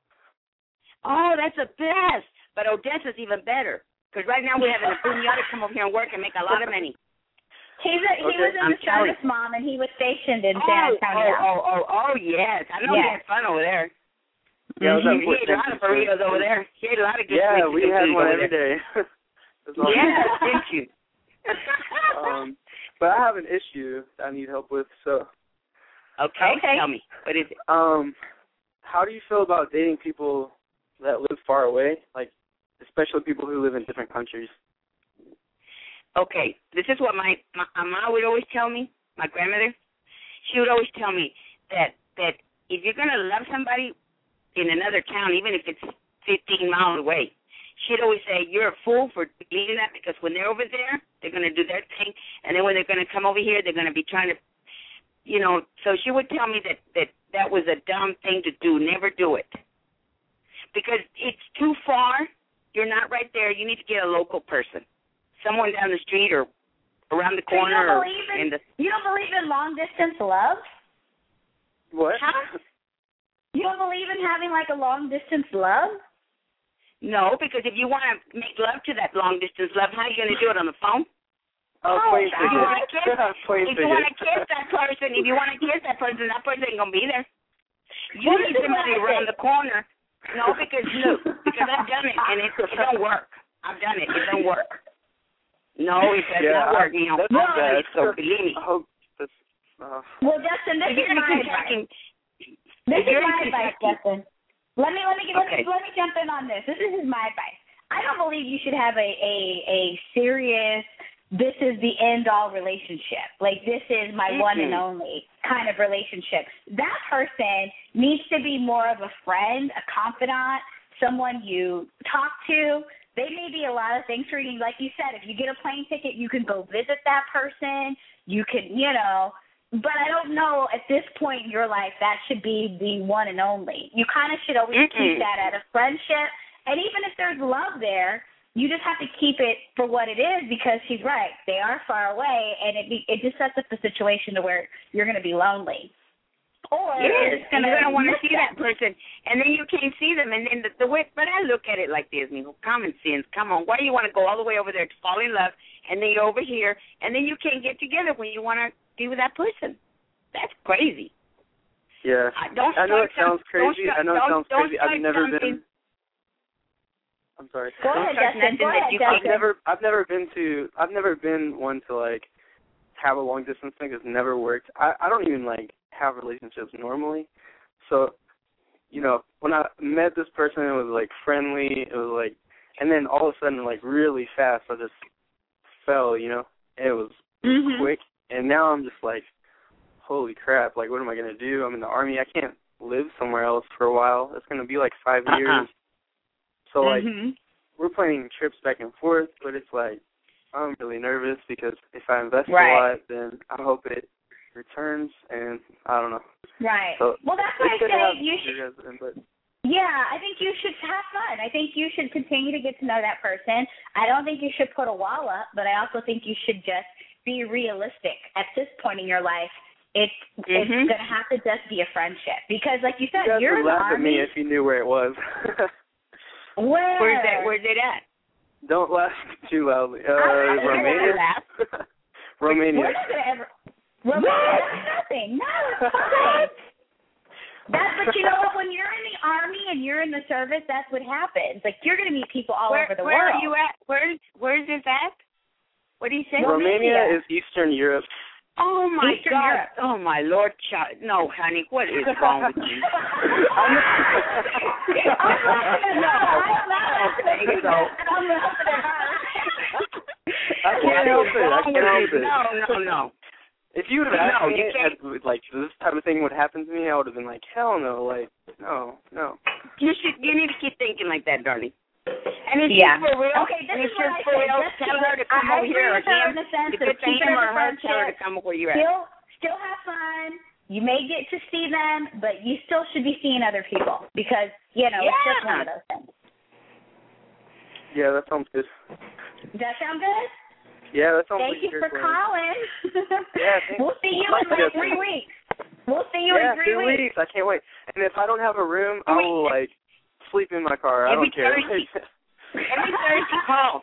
Speaker 6: Oh, that's the best. But Odessa's even better. Because right now we have an Apuñado come over here and work and make a lot of money.
Speaker 1: He was in the service, Mom, and he was stationed in San Antonio.
Speaker 6: Oh, yes. I know he had fun over there.
Speaker 7: Yeah,
Speaker 6: he ate a lot of burritos over there. He ate a lot of good
Speaker 7: Yeah, we had one every day.
Speaker 6: Yeah, didn't you?
Speaker 7: But I have an issue that I need help with, so...
Speaker 6: Okay, tell me. What is it?
Speaker 7: How do you feel about dating people that live far away, like especially people who live in different countries?
Speaker 6: Okay, this is what my mom would always tell me, my grandmother. She would always tell me that if you're going to love somebody in another town, even if it's 15 miles away, she'd always say, you're a fool for believing that, because when they're over there, they're going to do their thing, and then when they're going to come over here, they're going to be trying to, so she would tell me that was a dumb thing to do. Never do it. Because it's too far. You're not right there. You need to get a local person, someone down the street or around the corner.
Speaker 1: You don't believe in long-distance love?
Speaker 7: What?
Speaker 1: Huh? You don't believe in having, like, a long-distance love?
Speaker 6: No, because if you want to make love to that long-distance love, how are you going to do it, on the phone?
Speaker 7: Plane
Speaker 6: if you want to kiss,
Speaker 7: if
Speaker 6: you want to kiss that person, that person ain't going to be there. You need somebody around the corner. No, because I've done it, and it don't work. I've done it. It don't work. No, it does not work. So believe me.
Speaker 1: Well, Justin, this is my advice. This is my advice, Justin. Let me jump in on this. This is my advice. I don't believe you should have a serious, this is the end-all relationship. Like, this is my one and only kind of relationship. That person needs to be more of a friend, a confidant, someone you talk to. They may be a lot of things for you. Like you said, if you get a plane ticket, you can go visit that person. You can, but I don't know at this point in your life that should be the one and only. You kind of should always keep that at a friendship. And even if there's love there, you just have to keep it for what it is, because she's right. They are far away, and it just sets up the situation to where you're going to be lonely. Or
Speaker 6: yes, and you're going to want to see that person, and then you can't see them. And then the way, but I look at it like this, common sense. Come on, why do you want to go all the way over there to fall in love, and then you're over here, and then you can't get together when you want to be with that person? That's crazy.
Speaker 7: Yeah, I know it sounds crazy. I've never been. I'm sorry.
Speaker 1: Go ahead, Justin.
Speaker 7: I've never been one to like have a long distance thing. It's never worked. I don't even like have relationships normally. So, when I met this person, it was like friendly. It was like, and then all of a sudden, like really fast, I just fell. It was quick, and now I'm just like, holy crap! Like, what am I gonna do? I'm in the Army. I can't live somewhere else for a while. It's gonna be like 5 years. So, like, we're planning trips back and forth, but it's like, I'm really nervous because if I invest a lot, then I hope it returns, and I don't know.
Speaker 1: Right.
Speaker 7: So
Speaker 1: well, that's why I say you should. Yeah, I think you should have fun. I think you should continue to get to know that person. I don't think you should put a wall up, but I also think you should just be realistic. At this point in your life, it's going to have to just be a friendship. Because, like you said, you're in the Army.
Speaker 7: Laugh at me if you knew where it was.
Speaker 6: Where's it at?
Speaker 7: Don't laugh too loudly. Romania. Romania.
Speaker 1: We're not going to ever. Romania, that's nothing. No, it's fine. But you know what? When you're in the Army and you're in the service, that's what happens. Like, you're going to meet people all over the world.
Speaker 6: Where are you at? Where's this at? What do you say?
Speaker 7: Romania is Eastern Europe.
Speaker 6: Oh, my God. Oh, my Lord. No, honey, what is wrong with you?
Speaker 1: I'm laughing at
Speaker 7: I can't help it.
Speaker 6: No.
Speaker 7: If you would have asked me, like, this type of thing would happen to me, I would have been like, hell no. Like, no.
Speaker 6: You need to keep thinking like that, darling. And if she's for real,
Speaker 1: this is what I say.
Speaker 6: Tell her to come over here again.
Speaker 1: In the sense
Speaker 6: of keeping her tell her to come where you're at.
Speaker 1: Still have fun. You may get to see them, but you still should be seeing other people because, it's just one of those things.
Speaker 7: Yeah, that sounds good.
Speaker 1: Does that sound good?
Speaker 7: Yeah, that sounds
Speaker 1: Thank you for calling.
Speaker 7: Yeah,
Speaker 1: we'll see you in like 3 weeks. We'll see you in 3 weeks.
Speaker 7: I can't wait. And if I don't have a room, I will, like, sleep in my car. I don't care.
Speaker 6: Every Thursday, call.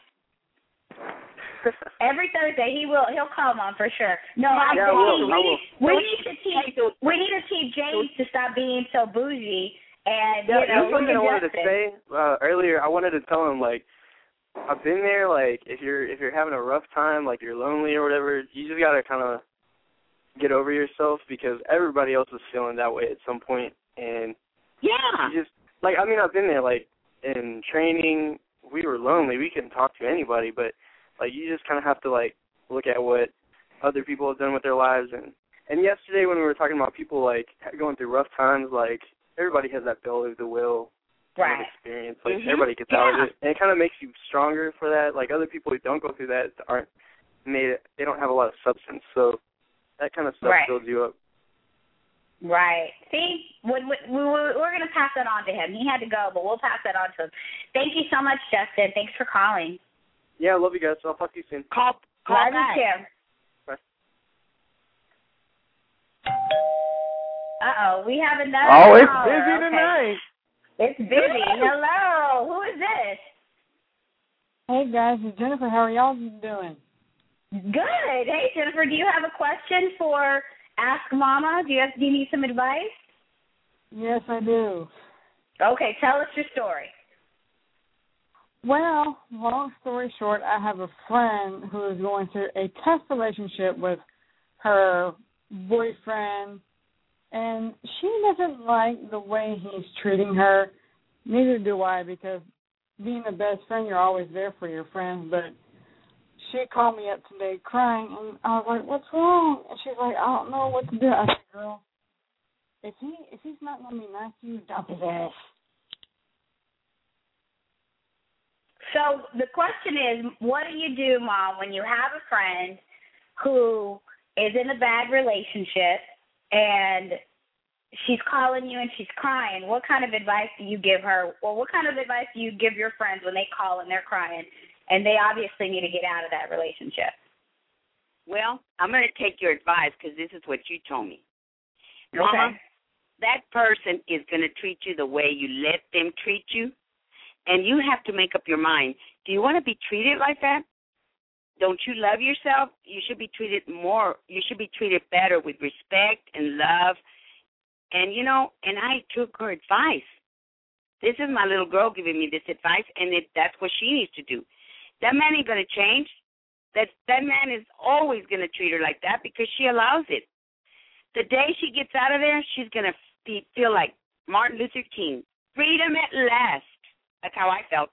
Speaker 1: Every Thursday, he'll call Mom for sure. No,
Speaker 7: I will.
Speaker 1: We need to teach James to stop being so bougie. And
Speaker 7: that's something I wanted to say earlier. I wanted to tell him, like, I've been there. Like, if you're having a rough time, like you're lonely or whatever, you just gotta kind of get over yourself because everybody else is feeling that way at some point. And you just I've been there. Like in training, we were lonely. We couldn't talk to anybody. But Like, you just kind of have to, like, look at what other people have done with their lives. And yesterday when we were talking about people, like, going through rough times, like, everybody has that belly of the will kind of experience. Like, everybody gets out of it. And it kind of makes you stronger for that. Like, other people who don't go through that they don't have a lot of substance. So that kind of stuff builds you up.
Speaker 1: Right. See, we're going to pass that on to him. He had to go, but we'll pass that on to him. Thank you so much, Justin. Thanks for calling.
Speaker 7: Yeah, I love you guys. I'll talk to you soon.
Speaker 6: Call
Speaker 1: back.
Speaker 7: Bye.
Speaker 1: We have another
Speaker 2: Oh, it's
Speaker 1: caller.
Speaker 2: busy tonight.
Speaker 1: It's busy. Hello. Who is this?
Speaker 8: Hey, guys. It's Jennifer. How are y'all doing?
Speaker 1: Good. Hey, Jennifer, do you have a question for Ask Mama? Do you need some advice?
Speaker 8: Yes, I do.
Speaker 1: Okay, tell us your story.
Speaker 8: Well, long story short, I have a friend who is going through a tough relationship with her boyfriend, and she doesn't like the way he's treating her. Neither do I, because being a best friend, you're always there for your friends, but she called me up today crying, and I was like, what's wrong? And she's like, I don't know what to do. I said, girl, if he's not going to be nice to you, dump his ass.
Speaker 1: So the question is, what do you do, Mom, when you have a friend who is in a bad relationship and she's calling you and she's crying? What kind of advice do you give her? Or what kind of advice do you give your friends when they call and they're crying and they obviously need to get out of that relationship?
Speaker 6: Well, I'm going to take your advice because this is what you told me.
Speaker 1: Okay.
Speaker 6: Mama, that person is going to treat you the way you let them treat you, and you have to make up your mind. Do you want to be treated like that? Don't you love yourself? You should be treated more. You should be treated better with respect and love. And, and I took her advice. This is my little girl giving me this advice, and that's what she needs to do. That man ain't going to change. That man is always going to treat her like that because she allows it. The day she gets out of there, she's going to feel like Martin Luther King. Freedom at last. That's how I felt.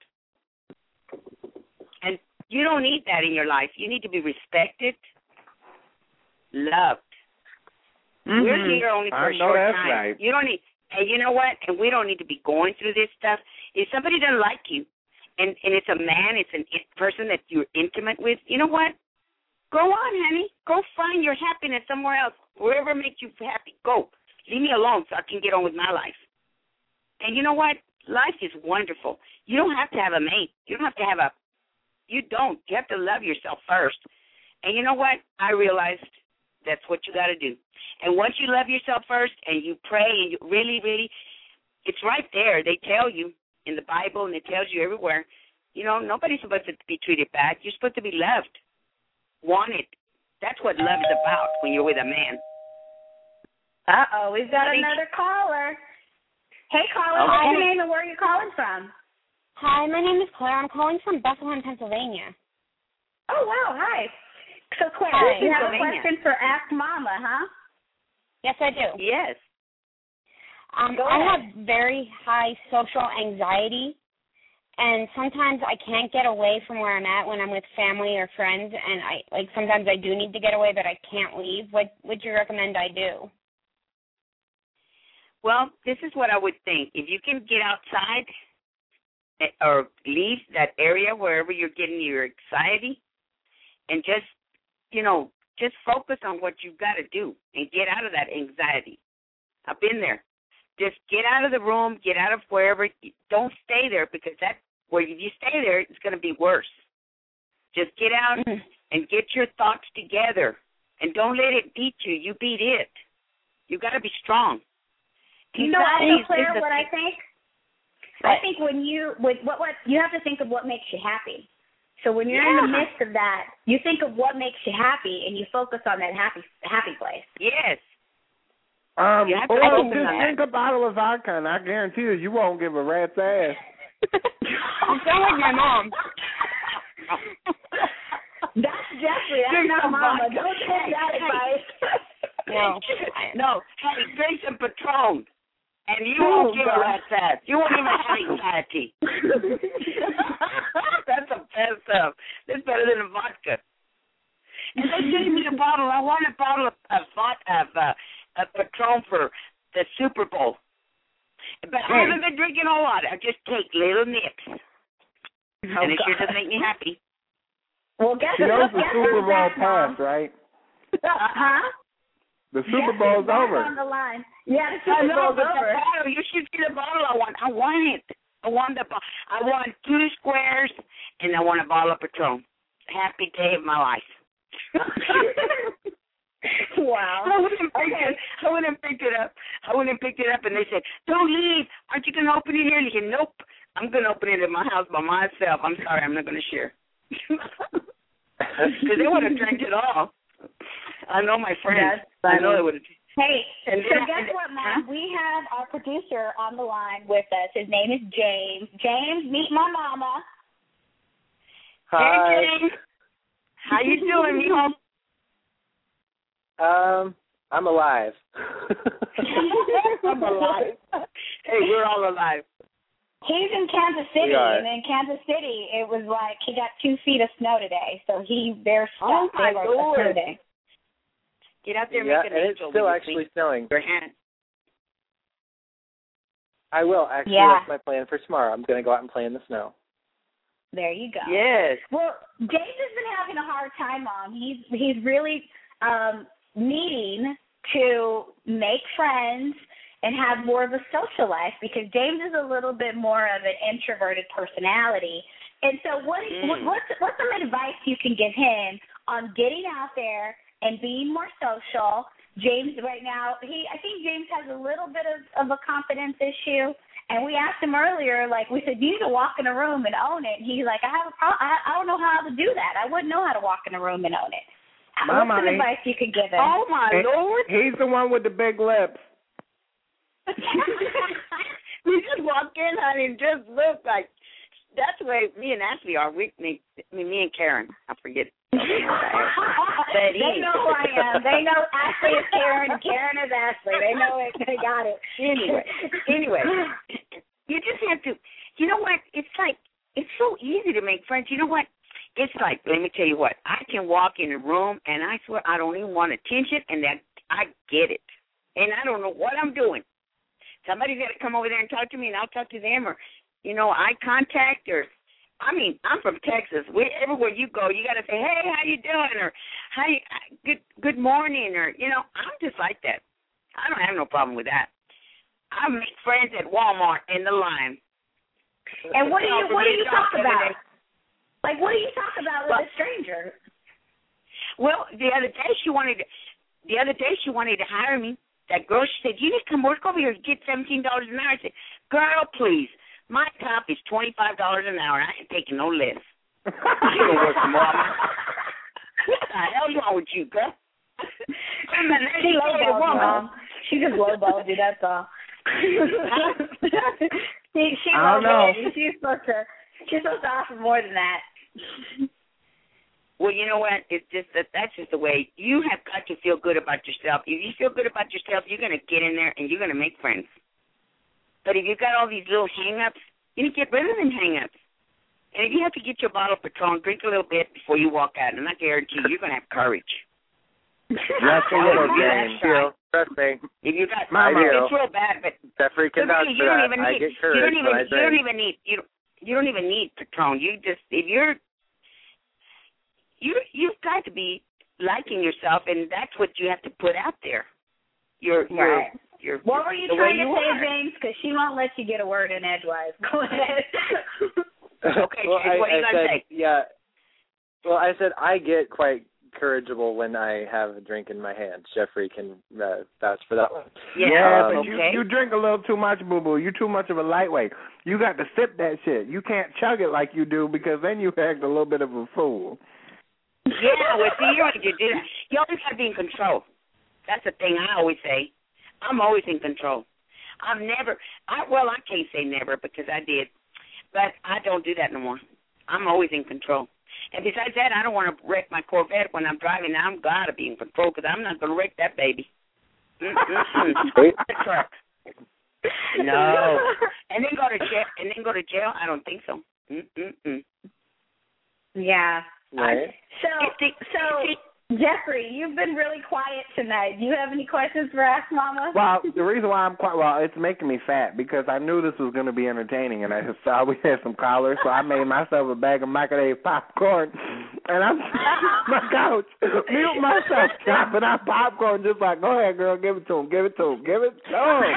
Speaker 6: And you don't need that in your life. You need to be respected, loved. Mm-hmm. We're here only for a short time.
Speaker 2: Right.
Speaker 6: You don't need, and you know what? And we don't need to be going through this stuff. If somebody doesn't like you, and it's a man, it's a person that you're intimate with, you know what? Go on, honey. Go find your happiness somewhere else. Wherever makes you happy, go. Leave me alone so I can get on with my life. And you know what? Life is wonderful. You don't have to have a mate. You don't have to have you don't. You have to love yourself first. And you know what? I realized that's what you got to do. And once you love yourself first and you pray and you really, really, it's right there. They tell you in the Bible and it tells you everywhere, nobody's supposed to be treated bad. You're supposed to be loved, wanted. That's what love is about when you're with a man.
Speaker 1: Uh-oh, we've got another caller. Hey, caller, what's your name and where are you calling from?
Speaker 9: Hi, my name is Claire. I'm calling from Bethlehem, Pennsylvania.
Speaker 1: Oh, wow, hi. So, Claire, you have a question for Ask Mama, huh?
Speaker 9: Yes, I do.
Speaker 6: Yes.
Speaker 9: I have very high social anxiety, and sometimes I can't get away from where I'm at when I'm with family or friends, and sometimes I do need to get away, but I can't leave. What would you recommend I do?
Speaker 6: Well, this is what I would think. If you can get outside or leave that area wherever you're getting your anxiety and just focus on what you've got to do and get out of that anxiety. I've been there. Just get out of the room, get out of wherever. Don't stay there because where you stay there, it's going to be worse. Just get out and get your thoughts together and don't let it beat you. You beat it. You got to be strong.
Speaker 1: Also, Claire, what I think? I think what you have to think of what makes you happy. So when you're in the midst of that, you think of what makes you happy and you focus on that happy place.
Speaker 6: Yes.
Speaker 2: Or just drink a bottle of vodka, and I guarantee you won't give a rat's ass.
Speaker 9: You sound like my mom.
Speaker 1: That's not Mama. Don't take that advice.
Speaker 6: No. Hey, drink some Patron, and you won't give a rat's ass. You won't even have anxiety. That's a that stuff. That's better than a vodka. And they gave me a bottle. I want a bottle of Patron for the Super Bowl. But I haven't been drinking a lot. I just take little nips. And it sure doesn't make me happy.
Speaker 1: Well, guess
Speaker 2: she knows the Super Bowl passed, right?
Speaker 1: Huh?
Speaker 2: The Super Bowl's over.
Speaker 1: On the line. Yeah, the Super Bowl's over.
Speaker 6: You should see the bottle I want. I want it. I want 2 squares, and I want a bottle of Patron. Happy day of my life.
Speaker 1: Wow.
Speaker 6: I went and picked it up, and they said, "Don't leave. Aren't you going to open it here?" And he said, "Nope. I'm going to open it in my house by myself. I'm sorry, I'm not going to share." Because they would have drank it all. I know my friends. I know they would have.
Speaker 1: Hey, so guess what, Mom? We have our producer on the line with us. His name is James. James, meet my mama.
Speaker 3: Hi.
Speaker 6: Hey, James. How you doing, mijo?
Speaker 3: I'm alive.
Speaker 6: I'm alive. Hey, we're all alive.
Speaker 1: He's in Kansas City, and in Kansas City, it was like he got 2 feet of snow today, so they're stuck.
Speaker 6: Oh, my Lord. Get out there and make an
Speaker 3: and it's still actually snowing.
Speaker 6: Your hand.
Speaker 3: I will, actually.
Speaker 1: Yeah.
Speaker 3: That's my plan for tomorrow. I'm going to go out and play in the snow.
Speaker 1: There you go.
Speaker 6: Yes.
Speaker 1: Well, James has been having a hard time, Mom. He's really needing to make friends and have more of a social life because James is a little bit more of an introverted personality. And so what's some advice you can give him on getting out there and being more social? James right now, I think James has a little bit of a confidence issue. And we asked him earlier, like we said, you need to walk in a room and own it. And he's like, I don't know how to do that. I wouldn't know how to walk in a room and own it.
Speaker 2: Mama,
Speaker 1: what's some advice you could give him?
Speaker 6: Oh, my Lord.
Speaker 2: He's the one with the big lips.
Speaker 6: We just walk in, honey, and just look like that's the way me and Ashley are. Me and Karen. I forget.
Speaker 1: They know who I am. They know Ashley is Karen, and Karen is Ashley. They know it. They got it.
Speaker 6: Anyway, you just have to. You know what? It's like it's so easy to make friends. You know what? It's like, let me tell you what. I can walk in a room, and I swear I don't even want attention, and that I get it, and I don't know what I'm doing. Somebody's got to come over there and talk to me, and I'll talk to them, or eye contact, or. I mean, I'm from Texas. Everywhere you go, you got to say, "Hey, how you doing?" or good morning, or I'm just like that. I don't have no problem with that. I make friends at Walmart in the line.
Speaker 1: And what do you talk about? Like, what do you talk about with a stranger?
Speaker 6: Well, the other day she wanted to hire me. That girl, she said, "You need to come work over here and get $17 an hour." I said, "Girl, please. My top is $25 an hour. I ain't taking no less." You don't work for Walmart. What the hell is wrong with you, girl?
Speaker 1: She just lowballed you, that's all. She
Speaker 2: I don't know.
Speaker 1: She's supposed to offer more than that.
Speaker 6: Well, you know what? It's just that's just the way. You have got to feel good about yourself. If you feel good about yourself, you're going to get in there and you're going to make friends. But if you've got all these little hang-ups, you need to get rid of them hang-ups. And if you have to get your bottle of Patron, drink a little bit before you walk out, and I guarantee you're going to have courage.
Speaker 3: Just a little, James. Trust me.
Speaker 6: If you got,
Speaker 3: Mama,
Speaker 6: it's real bad, but
Speaker 3: Jeffrey can vouch for that. I get courage when I drink.
Speaker 6: You don't even need Patron. You've got to be liking yourself, and that's what you have to put out there.
Speaker 1: What were you trying to say, James? Because she won't let you get a word in edgewise. Go ahead.
Speaker 6: Okay,
Speaker 3: well,
Speaker 6: James, what are you going to say?
Speaker 3: Yeah. Well, I said I get quite courageable when I have a drink in my hand. Jeffrey can vouch for that one.
Speaker 2: Yeah, but you drink a little too much, boo-boo. You're too much of a lightweight. You got to sip that shit. You can't chug it like you do because then you act a little bit of a fool.
Speaker 6: Yeah, well, see, you always do that. You always have to be in control. That's the thing I always say. I'm always in control. I can't say never because I did, but I don't do that no more. I'm always in control. And besides that, I don't want to wreck my Corvette when I'm driving. I'm got to be in control because I'm not going to wreck that baby. The truck. No. And then go to jail. I don't think so.
Speaker 1: Yeah.
Speaker 3: Right.
Speaker 1: So Jeffrey, you've been really quiet tonight. Do you have any questions for Ask Mama?
Speaker 2: Well, the reason why I'm quiet, it's making me fat because I knew this was going to be entertaining, and I just saw we had some callers, so I made myself a bag of macadamia popcorn, and I'm sitting on my couch, mute myself, chopping out popcorn, just like, go ahead, girl, give it to him, give it to him, give it to him.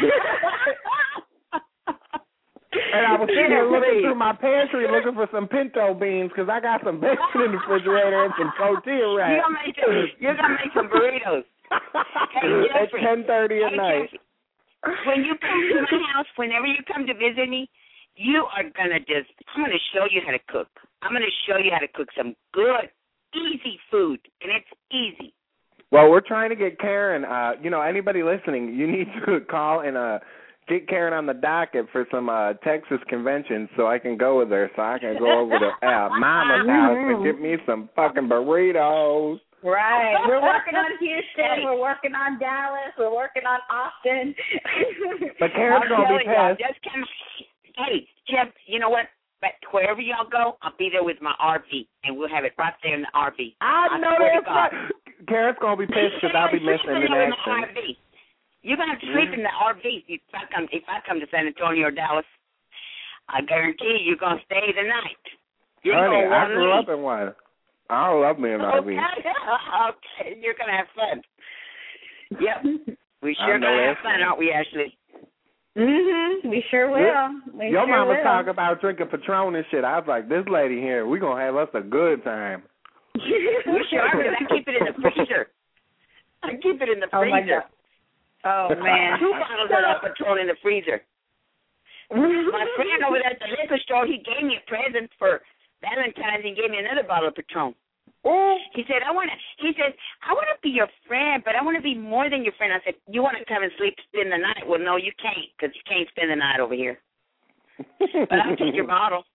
Speaker 2: And I was sitting here looking through my pantry looking for some pinto beans because I got some bacon in the refrigerator and some tortilla wraps.
Speaker 6: You're gonna make some burritos. Hey,
Speaker 2: at 10:30 at night.
Speaker 6: Jeffrey, when you come to my house, whenever you come to visit me, you are gonna I'm gonna show you how to cook. I'm gonna show you how to cook some good, easy food, and it's easy.
Speaker 2: Well, we're trying to get Karen. Anybody listening, you need to call and get Karen on the docket for some Texas convention so I can go with her, so I can go over to Mama's house and get me some fucking burritos.
Speaker 1: Right. We're working on Houston. We're working on Dallas. We're working on Austin.
Speaker 2: But Karen's going to be pissed.
Speaker 6: Just come. Hey, Jeff, you know what? But wherever y'all go, I'll be there with my RV, and we'll have it right there in the RV.
Speaker 2: I know that's right. Karen's going to be pissed because I'll be missing in action.
Speaker 6: You're gonna have to sleep in the RV if I come to San Antonio or Dallas. I guarantee you're gonna stay the night.
Speaker 2: Honey, I grew up in one. I love me an RV.
Speaker 6: Okay, you're gonna have fun. Yep, we sure gonna have fun, aren't we, Ashley?
Speaker 1: We sure will.
Speaker 2: Your mama talk about drinking Patron and shit. I was like, this lady here, we gonna have us a good time.
Speaker 6: We sure are. I keep it in the freezer.
Speaker 1: Oh my God. Oh, man.
Speaker 6: 2 bottles of that Patron in the freezer. My friend over there at the liquor store, he gave me a present for Valentine's and gave me another bottle of Patron. He said, I want to be your friend, but I want to be more than your friend. I said, you want to come and spend the night? Well, no, you can't, because you can't spend the night over here. But I'll take your bottle.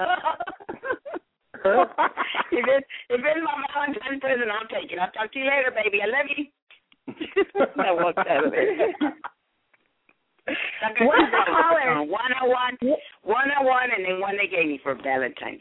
Speaker 6: If it's my Valentine's present, I'll take it. I'll talk to you later, baby. I love you. I walked out of there.
Speaker 1: What's the color?
Speaker 6: 101, and then one they gave me for Valentine's.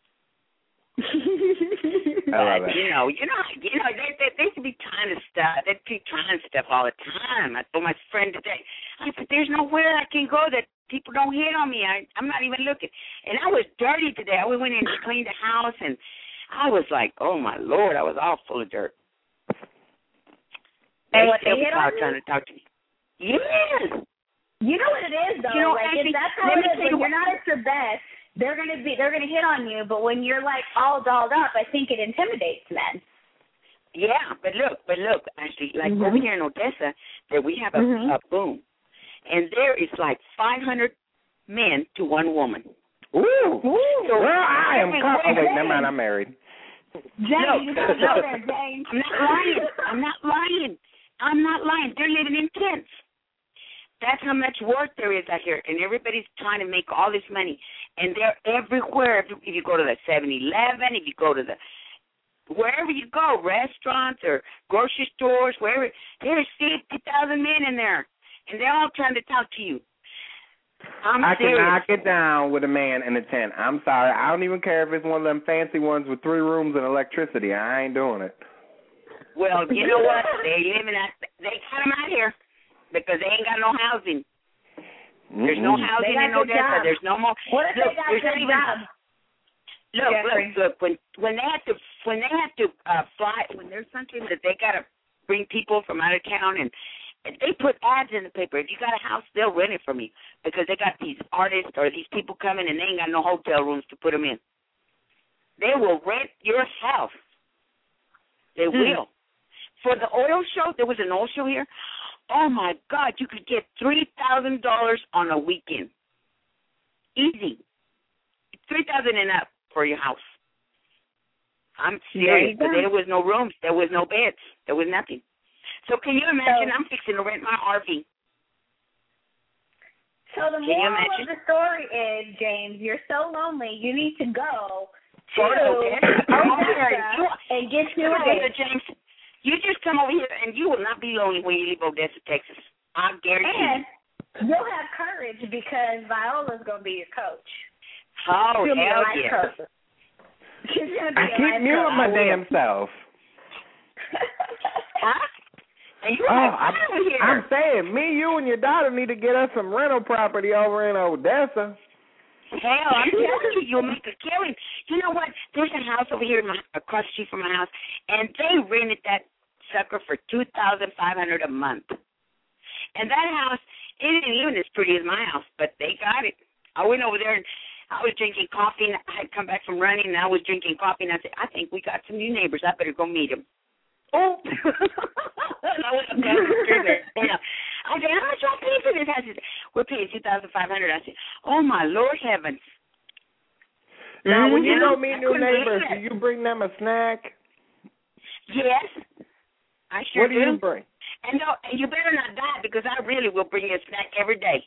Speaker 2: I love it.
Speaker 6: You know, they should be trying to stuff. They be trying stuff all the time. I told my friend today, I said, "There's nowhere I can go that people don't hit on me. I'm not even looking." And I was dirty today. We went in to clean the house, and I was like, "Oh my Lord!" I was all full of dirt.
Speaker 1: And what, they hit on
Speaker 6: trying to talk to me. Yes.
Speaker 1: You know what it is, though. If that's how it is, when you're not at your best, they're gonna hit on you. But when you're like all dolled up, I think it intimidates men.
Speaker 6: Yeah, but look, actually, like over here in Odessa, that we have a boom, and there is like 500 men to one woman.
Speaker 2: Ooh. So I am. Wait, never mind. I'm married.
Speaker 1: James, James.
Speaker 6: I'm not lying. They're living in tents. That's how much work there is out here, and everybody's trying to make all this money. And they're everywhere. If you go to the 7-Eleven, if you go to wherever you go, restaurants or grocery stores, wherever, there's 50,000 men in there, and they're all trying to talk to you. I
Speaker 2: can knock it down with a man in a tent. I'm sorry. I don't even care if it's one of them fancy ones with 3 rooms and electricity. I ain't doing it.
Speaker 6: Well, you know what? They got them out here because they ain't got no housing. There's no housing in Odessa. There's no more.
Speaker 1: What if they got good jobs?
Speaker 6: Look. When they have to fly, when there's something that they got to bring people from out of town, and they put ads in the paper. If you got a house, they'll rent it from you because they got these artists or these people coming, and they ain't got no hotel rooms to put them in. They will rent your house. They will. For the oil show, there was an oil show here. Oh, my God, you could get $3,000 on a weekend. Easy. $3,000 and up for your house. I'm serious, but there was no rooms. There was no beds. There was nothing. So can you imagine? I'm fixing to rent my RV.
Speaker 1: So the moral of the story is, James, you're so lonely, you need to go to Odessa and get you a
Speaker 6: James. You just come over here, and you will not be lonely when you leave Odessa, Texas. I guarantee you.
Speaker 1: And you'll have courage because Viola's going to be your coach.
Speaker 6: Oh, hell yeah.
Speaker 2: I keep muting my damn self.
Speaker 6: Huh? And you
Speaker 2: I'm saying, me, you, and your daughter need to get us some rental property over in Odessa.
Speaker 6: Hell, I'm telling you, you'll make a killing. You know what? There's a house over here across the street from my house, and they rented that sucker for $2,500 a month. And that house isn't even as pretty as my house, but they got it. I went over there and I was drinking coffee, and I had come back from running, and I was drinking coffee, and I said, I think we got some new neighbors. I better go meet them. Oh. And I went up there. I said, how much y'all paying for this house? We're paying $2,500. I said, oh, my Lord heavens.
Speaker 2: Now, when you go meet new neighbors, do you bring them a snack?
Speaker 6: Yes, I sure do.
Speaker 2: What do you bring?
Speaker 6: And no, you better not die, because I really will bring you a snack every day.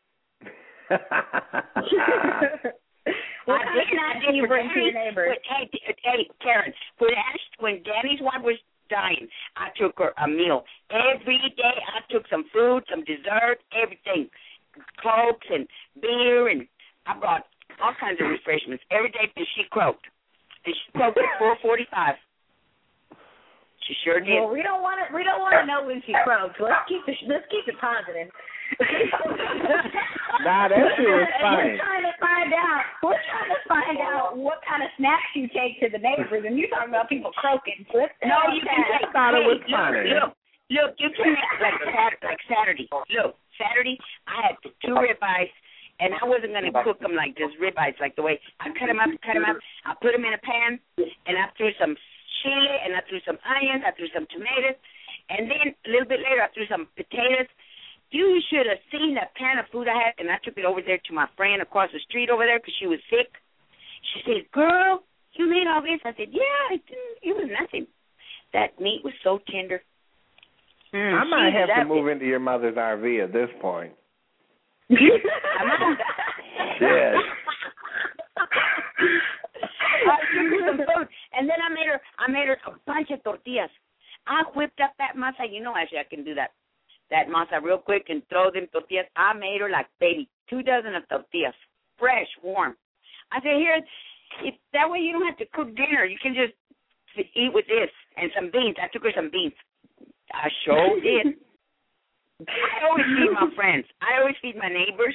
Speaker 1: What kind of snack do you bring to your neighbors?
Speaker 6: Hey, Karen, when Danny's wife was dying, I took her a meal. Every day I took some food, some dessert, everything. Cokes and beer, and I brought all kinds of refreshments every day till she croaked. And she croaked at 4:45. She sure did.
Speaker 1: Well, we don't want to know when she croaked. Let's keep it positive.
Speaker 2: Nah, that shit was funny.
Speaker 1: We're trying to find out what kind of snacks you take to the neighbors, and you're talking about people croaking. So
Speaker 6: no, you can take.
Speaker 2: I thought it was funny.
Speaker 6: Look, you can like Saturday. Look, Saturday I had 2 ribeyes, and I wasn't going to cook them like just ribeyes, like the way I cut them up. I put them in a pan, and I threw some chili, and I threw some onions, I threw some tomatoes, and then a little bit later I threw some potatoes. You should have seen that pan of food I had, and I took it over there to my friend across the street over there because she was sick. She said, girl, you made all this? I said, yeah, I did. It was nothing. That meat was so tender.
Speaker 2: I might have to move into your mother's RV at this point.
Speaker 6: Yes. And then I made her a bunch of tortillas. I whipped up that masa. You know, actually, I can do that masa real quick and throw them tortillas. I made her like baby 2 dozen of tortillas, fresh, warm. I said, here, that way you don't have to cook dinner. You can just eat with this and some beans. I took her some beans. I sure did. I always feed my friends. I always feed my neighbors.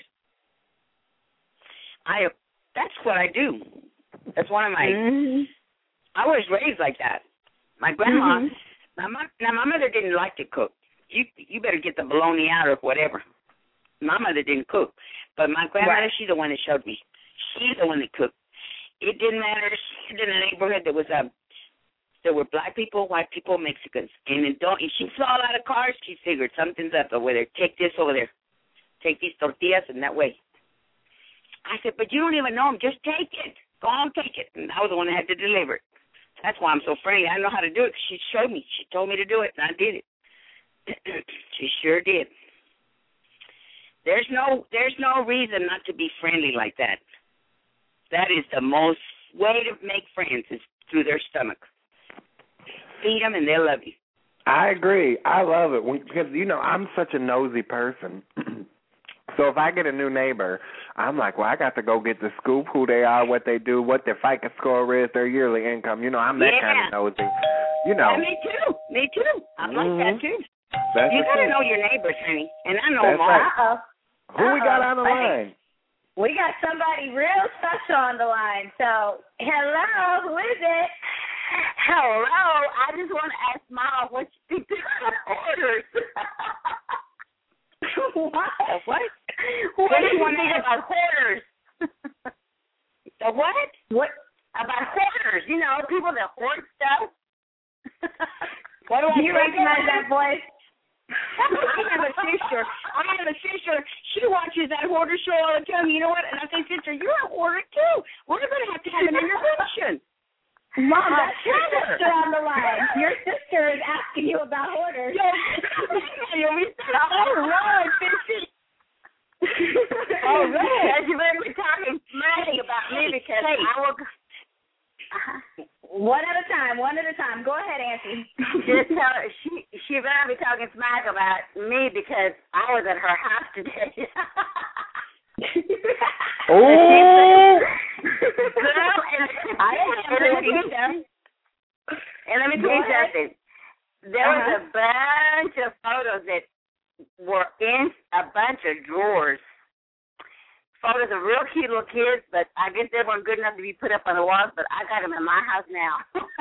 Speaker 6: That's what I do. That's one of my. I was raised like that. My grandma. My mother didn't like to cook. You better get the bologna out or whatever. My mother didn't cook, but my grandmother, she's the one that showed me. She's the one that cooked. It didn't matter. She lived in a neighborhood that was there were black people, white people, Mexicans, and if she saw a lot of cars, she figured something's up over there. Take this over there. Take these tortillas, and that way. I said, but you don't even know them. Just take it. Go on, take it. And I was the one that had to deliver it. That's why I'm so friendly. I know how to do it. She showed me. She told me to do it, and I did it. She sure did. There's no reason not to be friendly like that. That is the most way to make friends is through their stomach. Feed them and they'll love you.
Speaker 2: I agree. I love it because, I'm such a nosy person. So if I get a new neighbor, I'm like, well, I got to go get the scoop, who they are, what they do, what their FICA score is, their yearly income. I'm that kind of nosy.
Speaker 6: Yeah, me too. I'm like that too. You got to know your neighbors, honey. And I know them all.
Speaker 2: Right. Who we got on the line?
Speaker 1: We got somebody real special on the line. So, hello, who is it?
Speaker 6: Hello. I just want to ask Mom what she thinks about hoarders. What? What do you want to think about hoarders? The what?
Speaker 1: What?
Speaker 6: About hoarders. People that hoard stuff. What do
Speaker 1: you recognize that voice?
Speaker 6: I have a sister. She watches that hoarder show all the time. You know what? And I say, sister, you're a hoarder too. We're going to have an intervention.
Speaker 1: Mom, that's your sister on the line. Your sister is asking you about hoarders.
Speaker 6: All right, Fishy. All right. You better be talking smiling about me because I will.
Speaker 1: One at a time. Go ahead, Auntie.
Speaker 6: Just tell her she better be talking smack about me because I was at her house today.
Speaker 2: Oh!
Speaker 6: Girl, and let me tell you something. There was a bunch of photos that were in a bunch of drawers. Photos of real cute little kids, but I guess they weren't good enough to be put up on the walls, but I got them in my house now.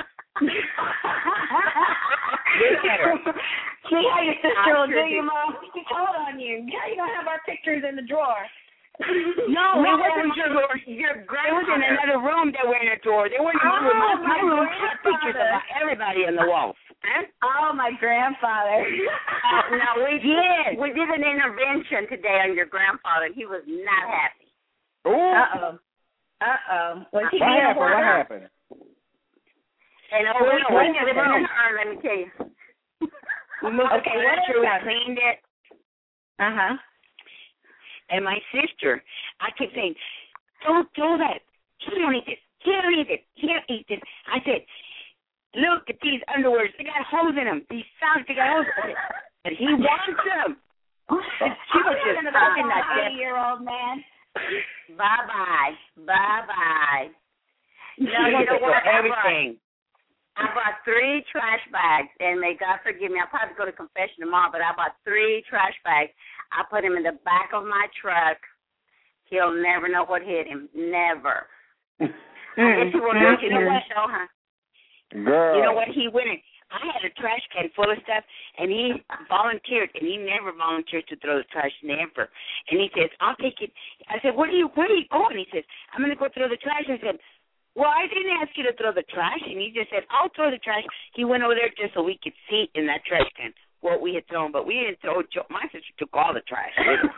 Speaker 1: See how your sister will do you, Mom? She told on you. Yeah, you don't have our pictures in the drawer.
Speaker 6: No, it wasn't my drawer. It was in another room that were in a drawer. They weren't in the room. My room had pictures of everybody on the walls. Huh?
Speaker 1: Oh, my grandfather.
Speaker 6: No, we did an intervention today on your grandfather, and he was not happy.
Speaker 2: Oh.
Speaker 1: Was he
Speaker 2: What happened?
Speaker 6: And we never been in the urn, let me tell you. We moved the furniture, we cleaned it.
Speaker 1: Uh-huh.
Speaker 6: And my sister, I kept saying, don't do that. He don't eat this. He don't eat this. He don't eat this. I said, look at these underwears. They got holes in them. These socks, they got holes in them. But he wants them. She was just talking that
Speaker 1: 80-year-old man.
Speaker 6: Bye-bye. Bye-bye. No, you know what? Everything. I bought 3 trash bags, and may God forgive me, I'll probably go to confession tomorrow, but I bought 3 trash bags. I put them in the back of my truck. He'll never know what hit him. Never. I guess he will not. You know what, though, huh?
Speaker 2: Girl.
Speaker 6: You know what? He went in. I had a trash can full of stuff, and he volunteered, and he never volunteered to throw the trash, never. And he says, I'll take it. I said, where are you going? He says, I'm going to go throw the trash. I said, well, I didn't ask you to throw the trash. And he just said, I'll throw the trash. He went over there just so we could see in that trash can what we had thrown. But we didn't throw it. My sister took all the trash.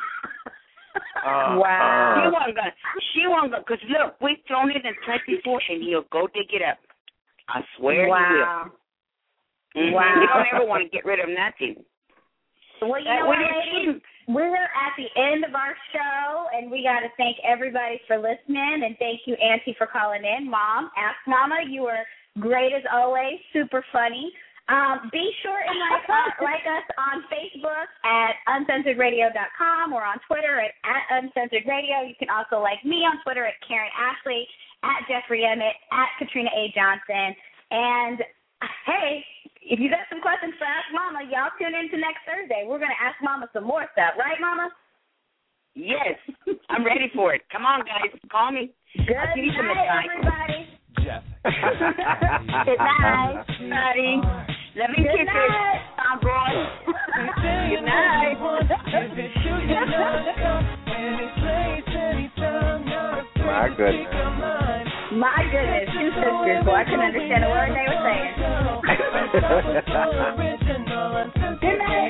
Speaker 1: Wow.
Speaker 6: She won't go. Because, look, we've thrown it in the trash before, and he'll go dig it up. I swear he will. Mm-hmm.
Speaker 1: Wow.
Speaker 6: You don't ever want to get rid of nothing.
Speaker 1: Well, you know what, ladies? We're at the end of our show, and we got to thank everybody for listening, and thank you, Auntie, for calling in. Mom, Ask Mama, you were great as always, super funny. Be sure and like us on Facebook at uncensoredradio.com or on Twitter at uncensoredradio. You can also like me on Twitter at Karen Ashley, at Jeffrey Emmett, at Katrina A. Johnson. And, hey, if you got some questions for Ask Mama, y'all tune in to next Thursday. We're going to ask Mama some more stuff. Right, Mama?
Speaker 6: Yes. I'm ready for it. Come on, guys. Call me.
Speaker 1: Good night, everybody.
Speaker 4: Jeff.
Speaker 6: Good night, buddy. Love you, kisses. Tomboy. Good night.
Speaker 2: My goodness.
Speaker 1: My goodness, 2 sisters. Well, I couldn't understand a word they were saying. Good night.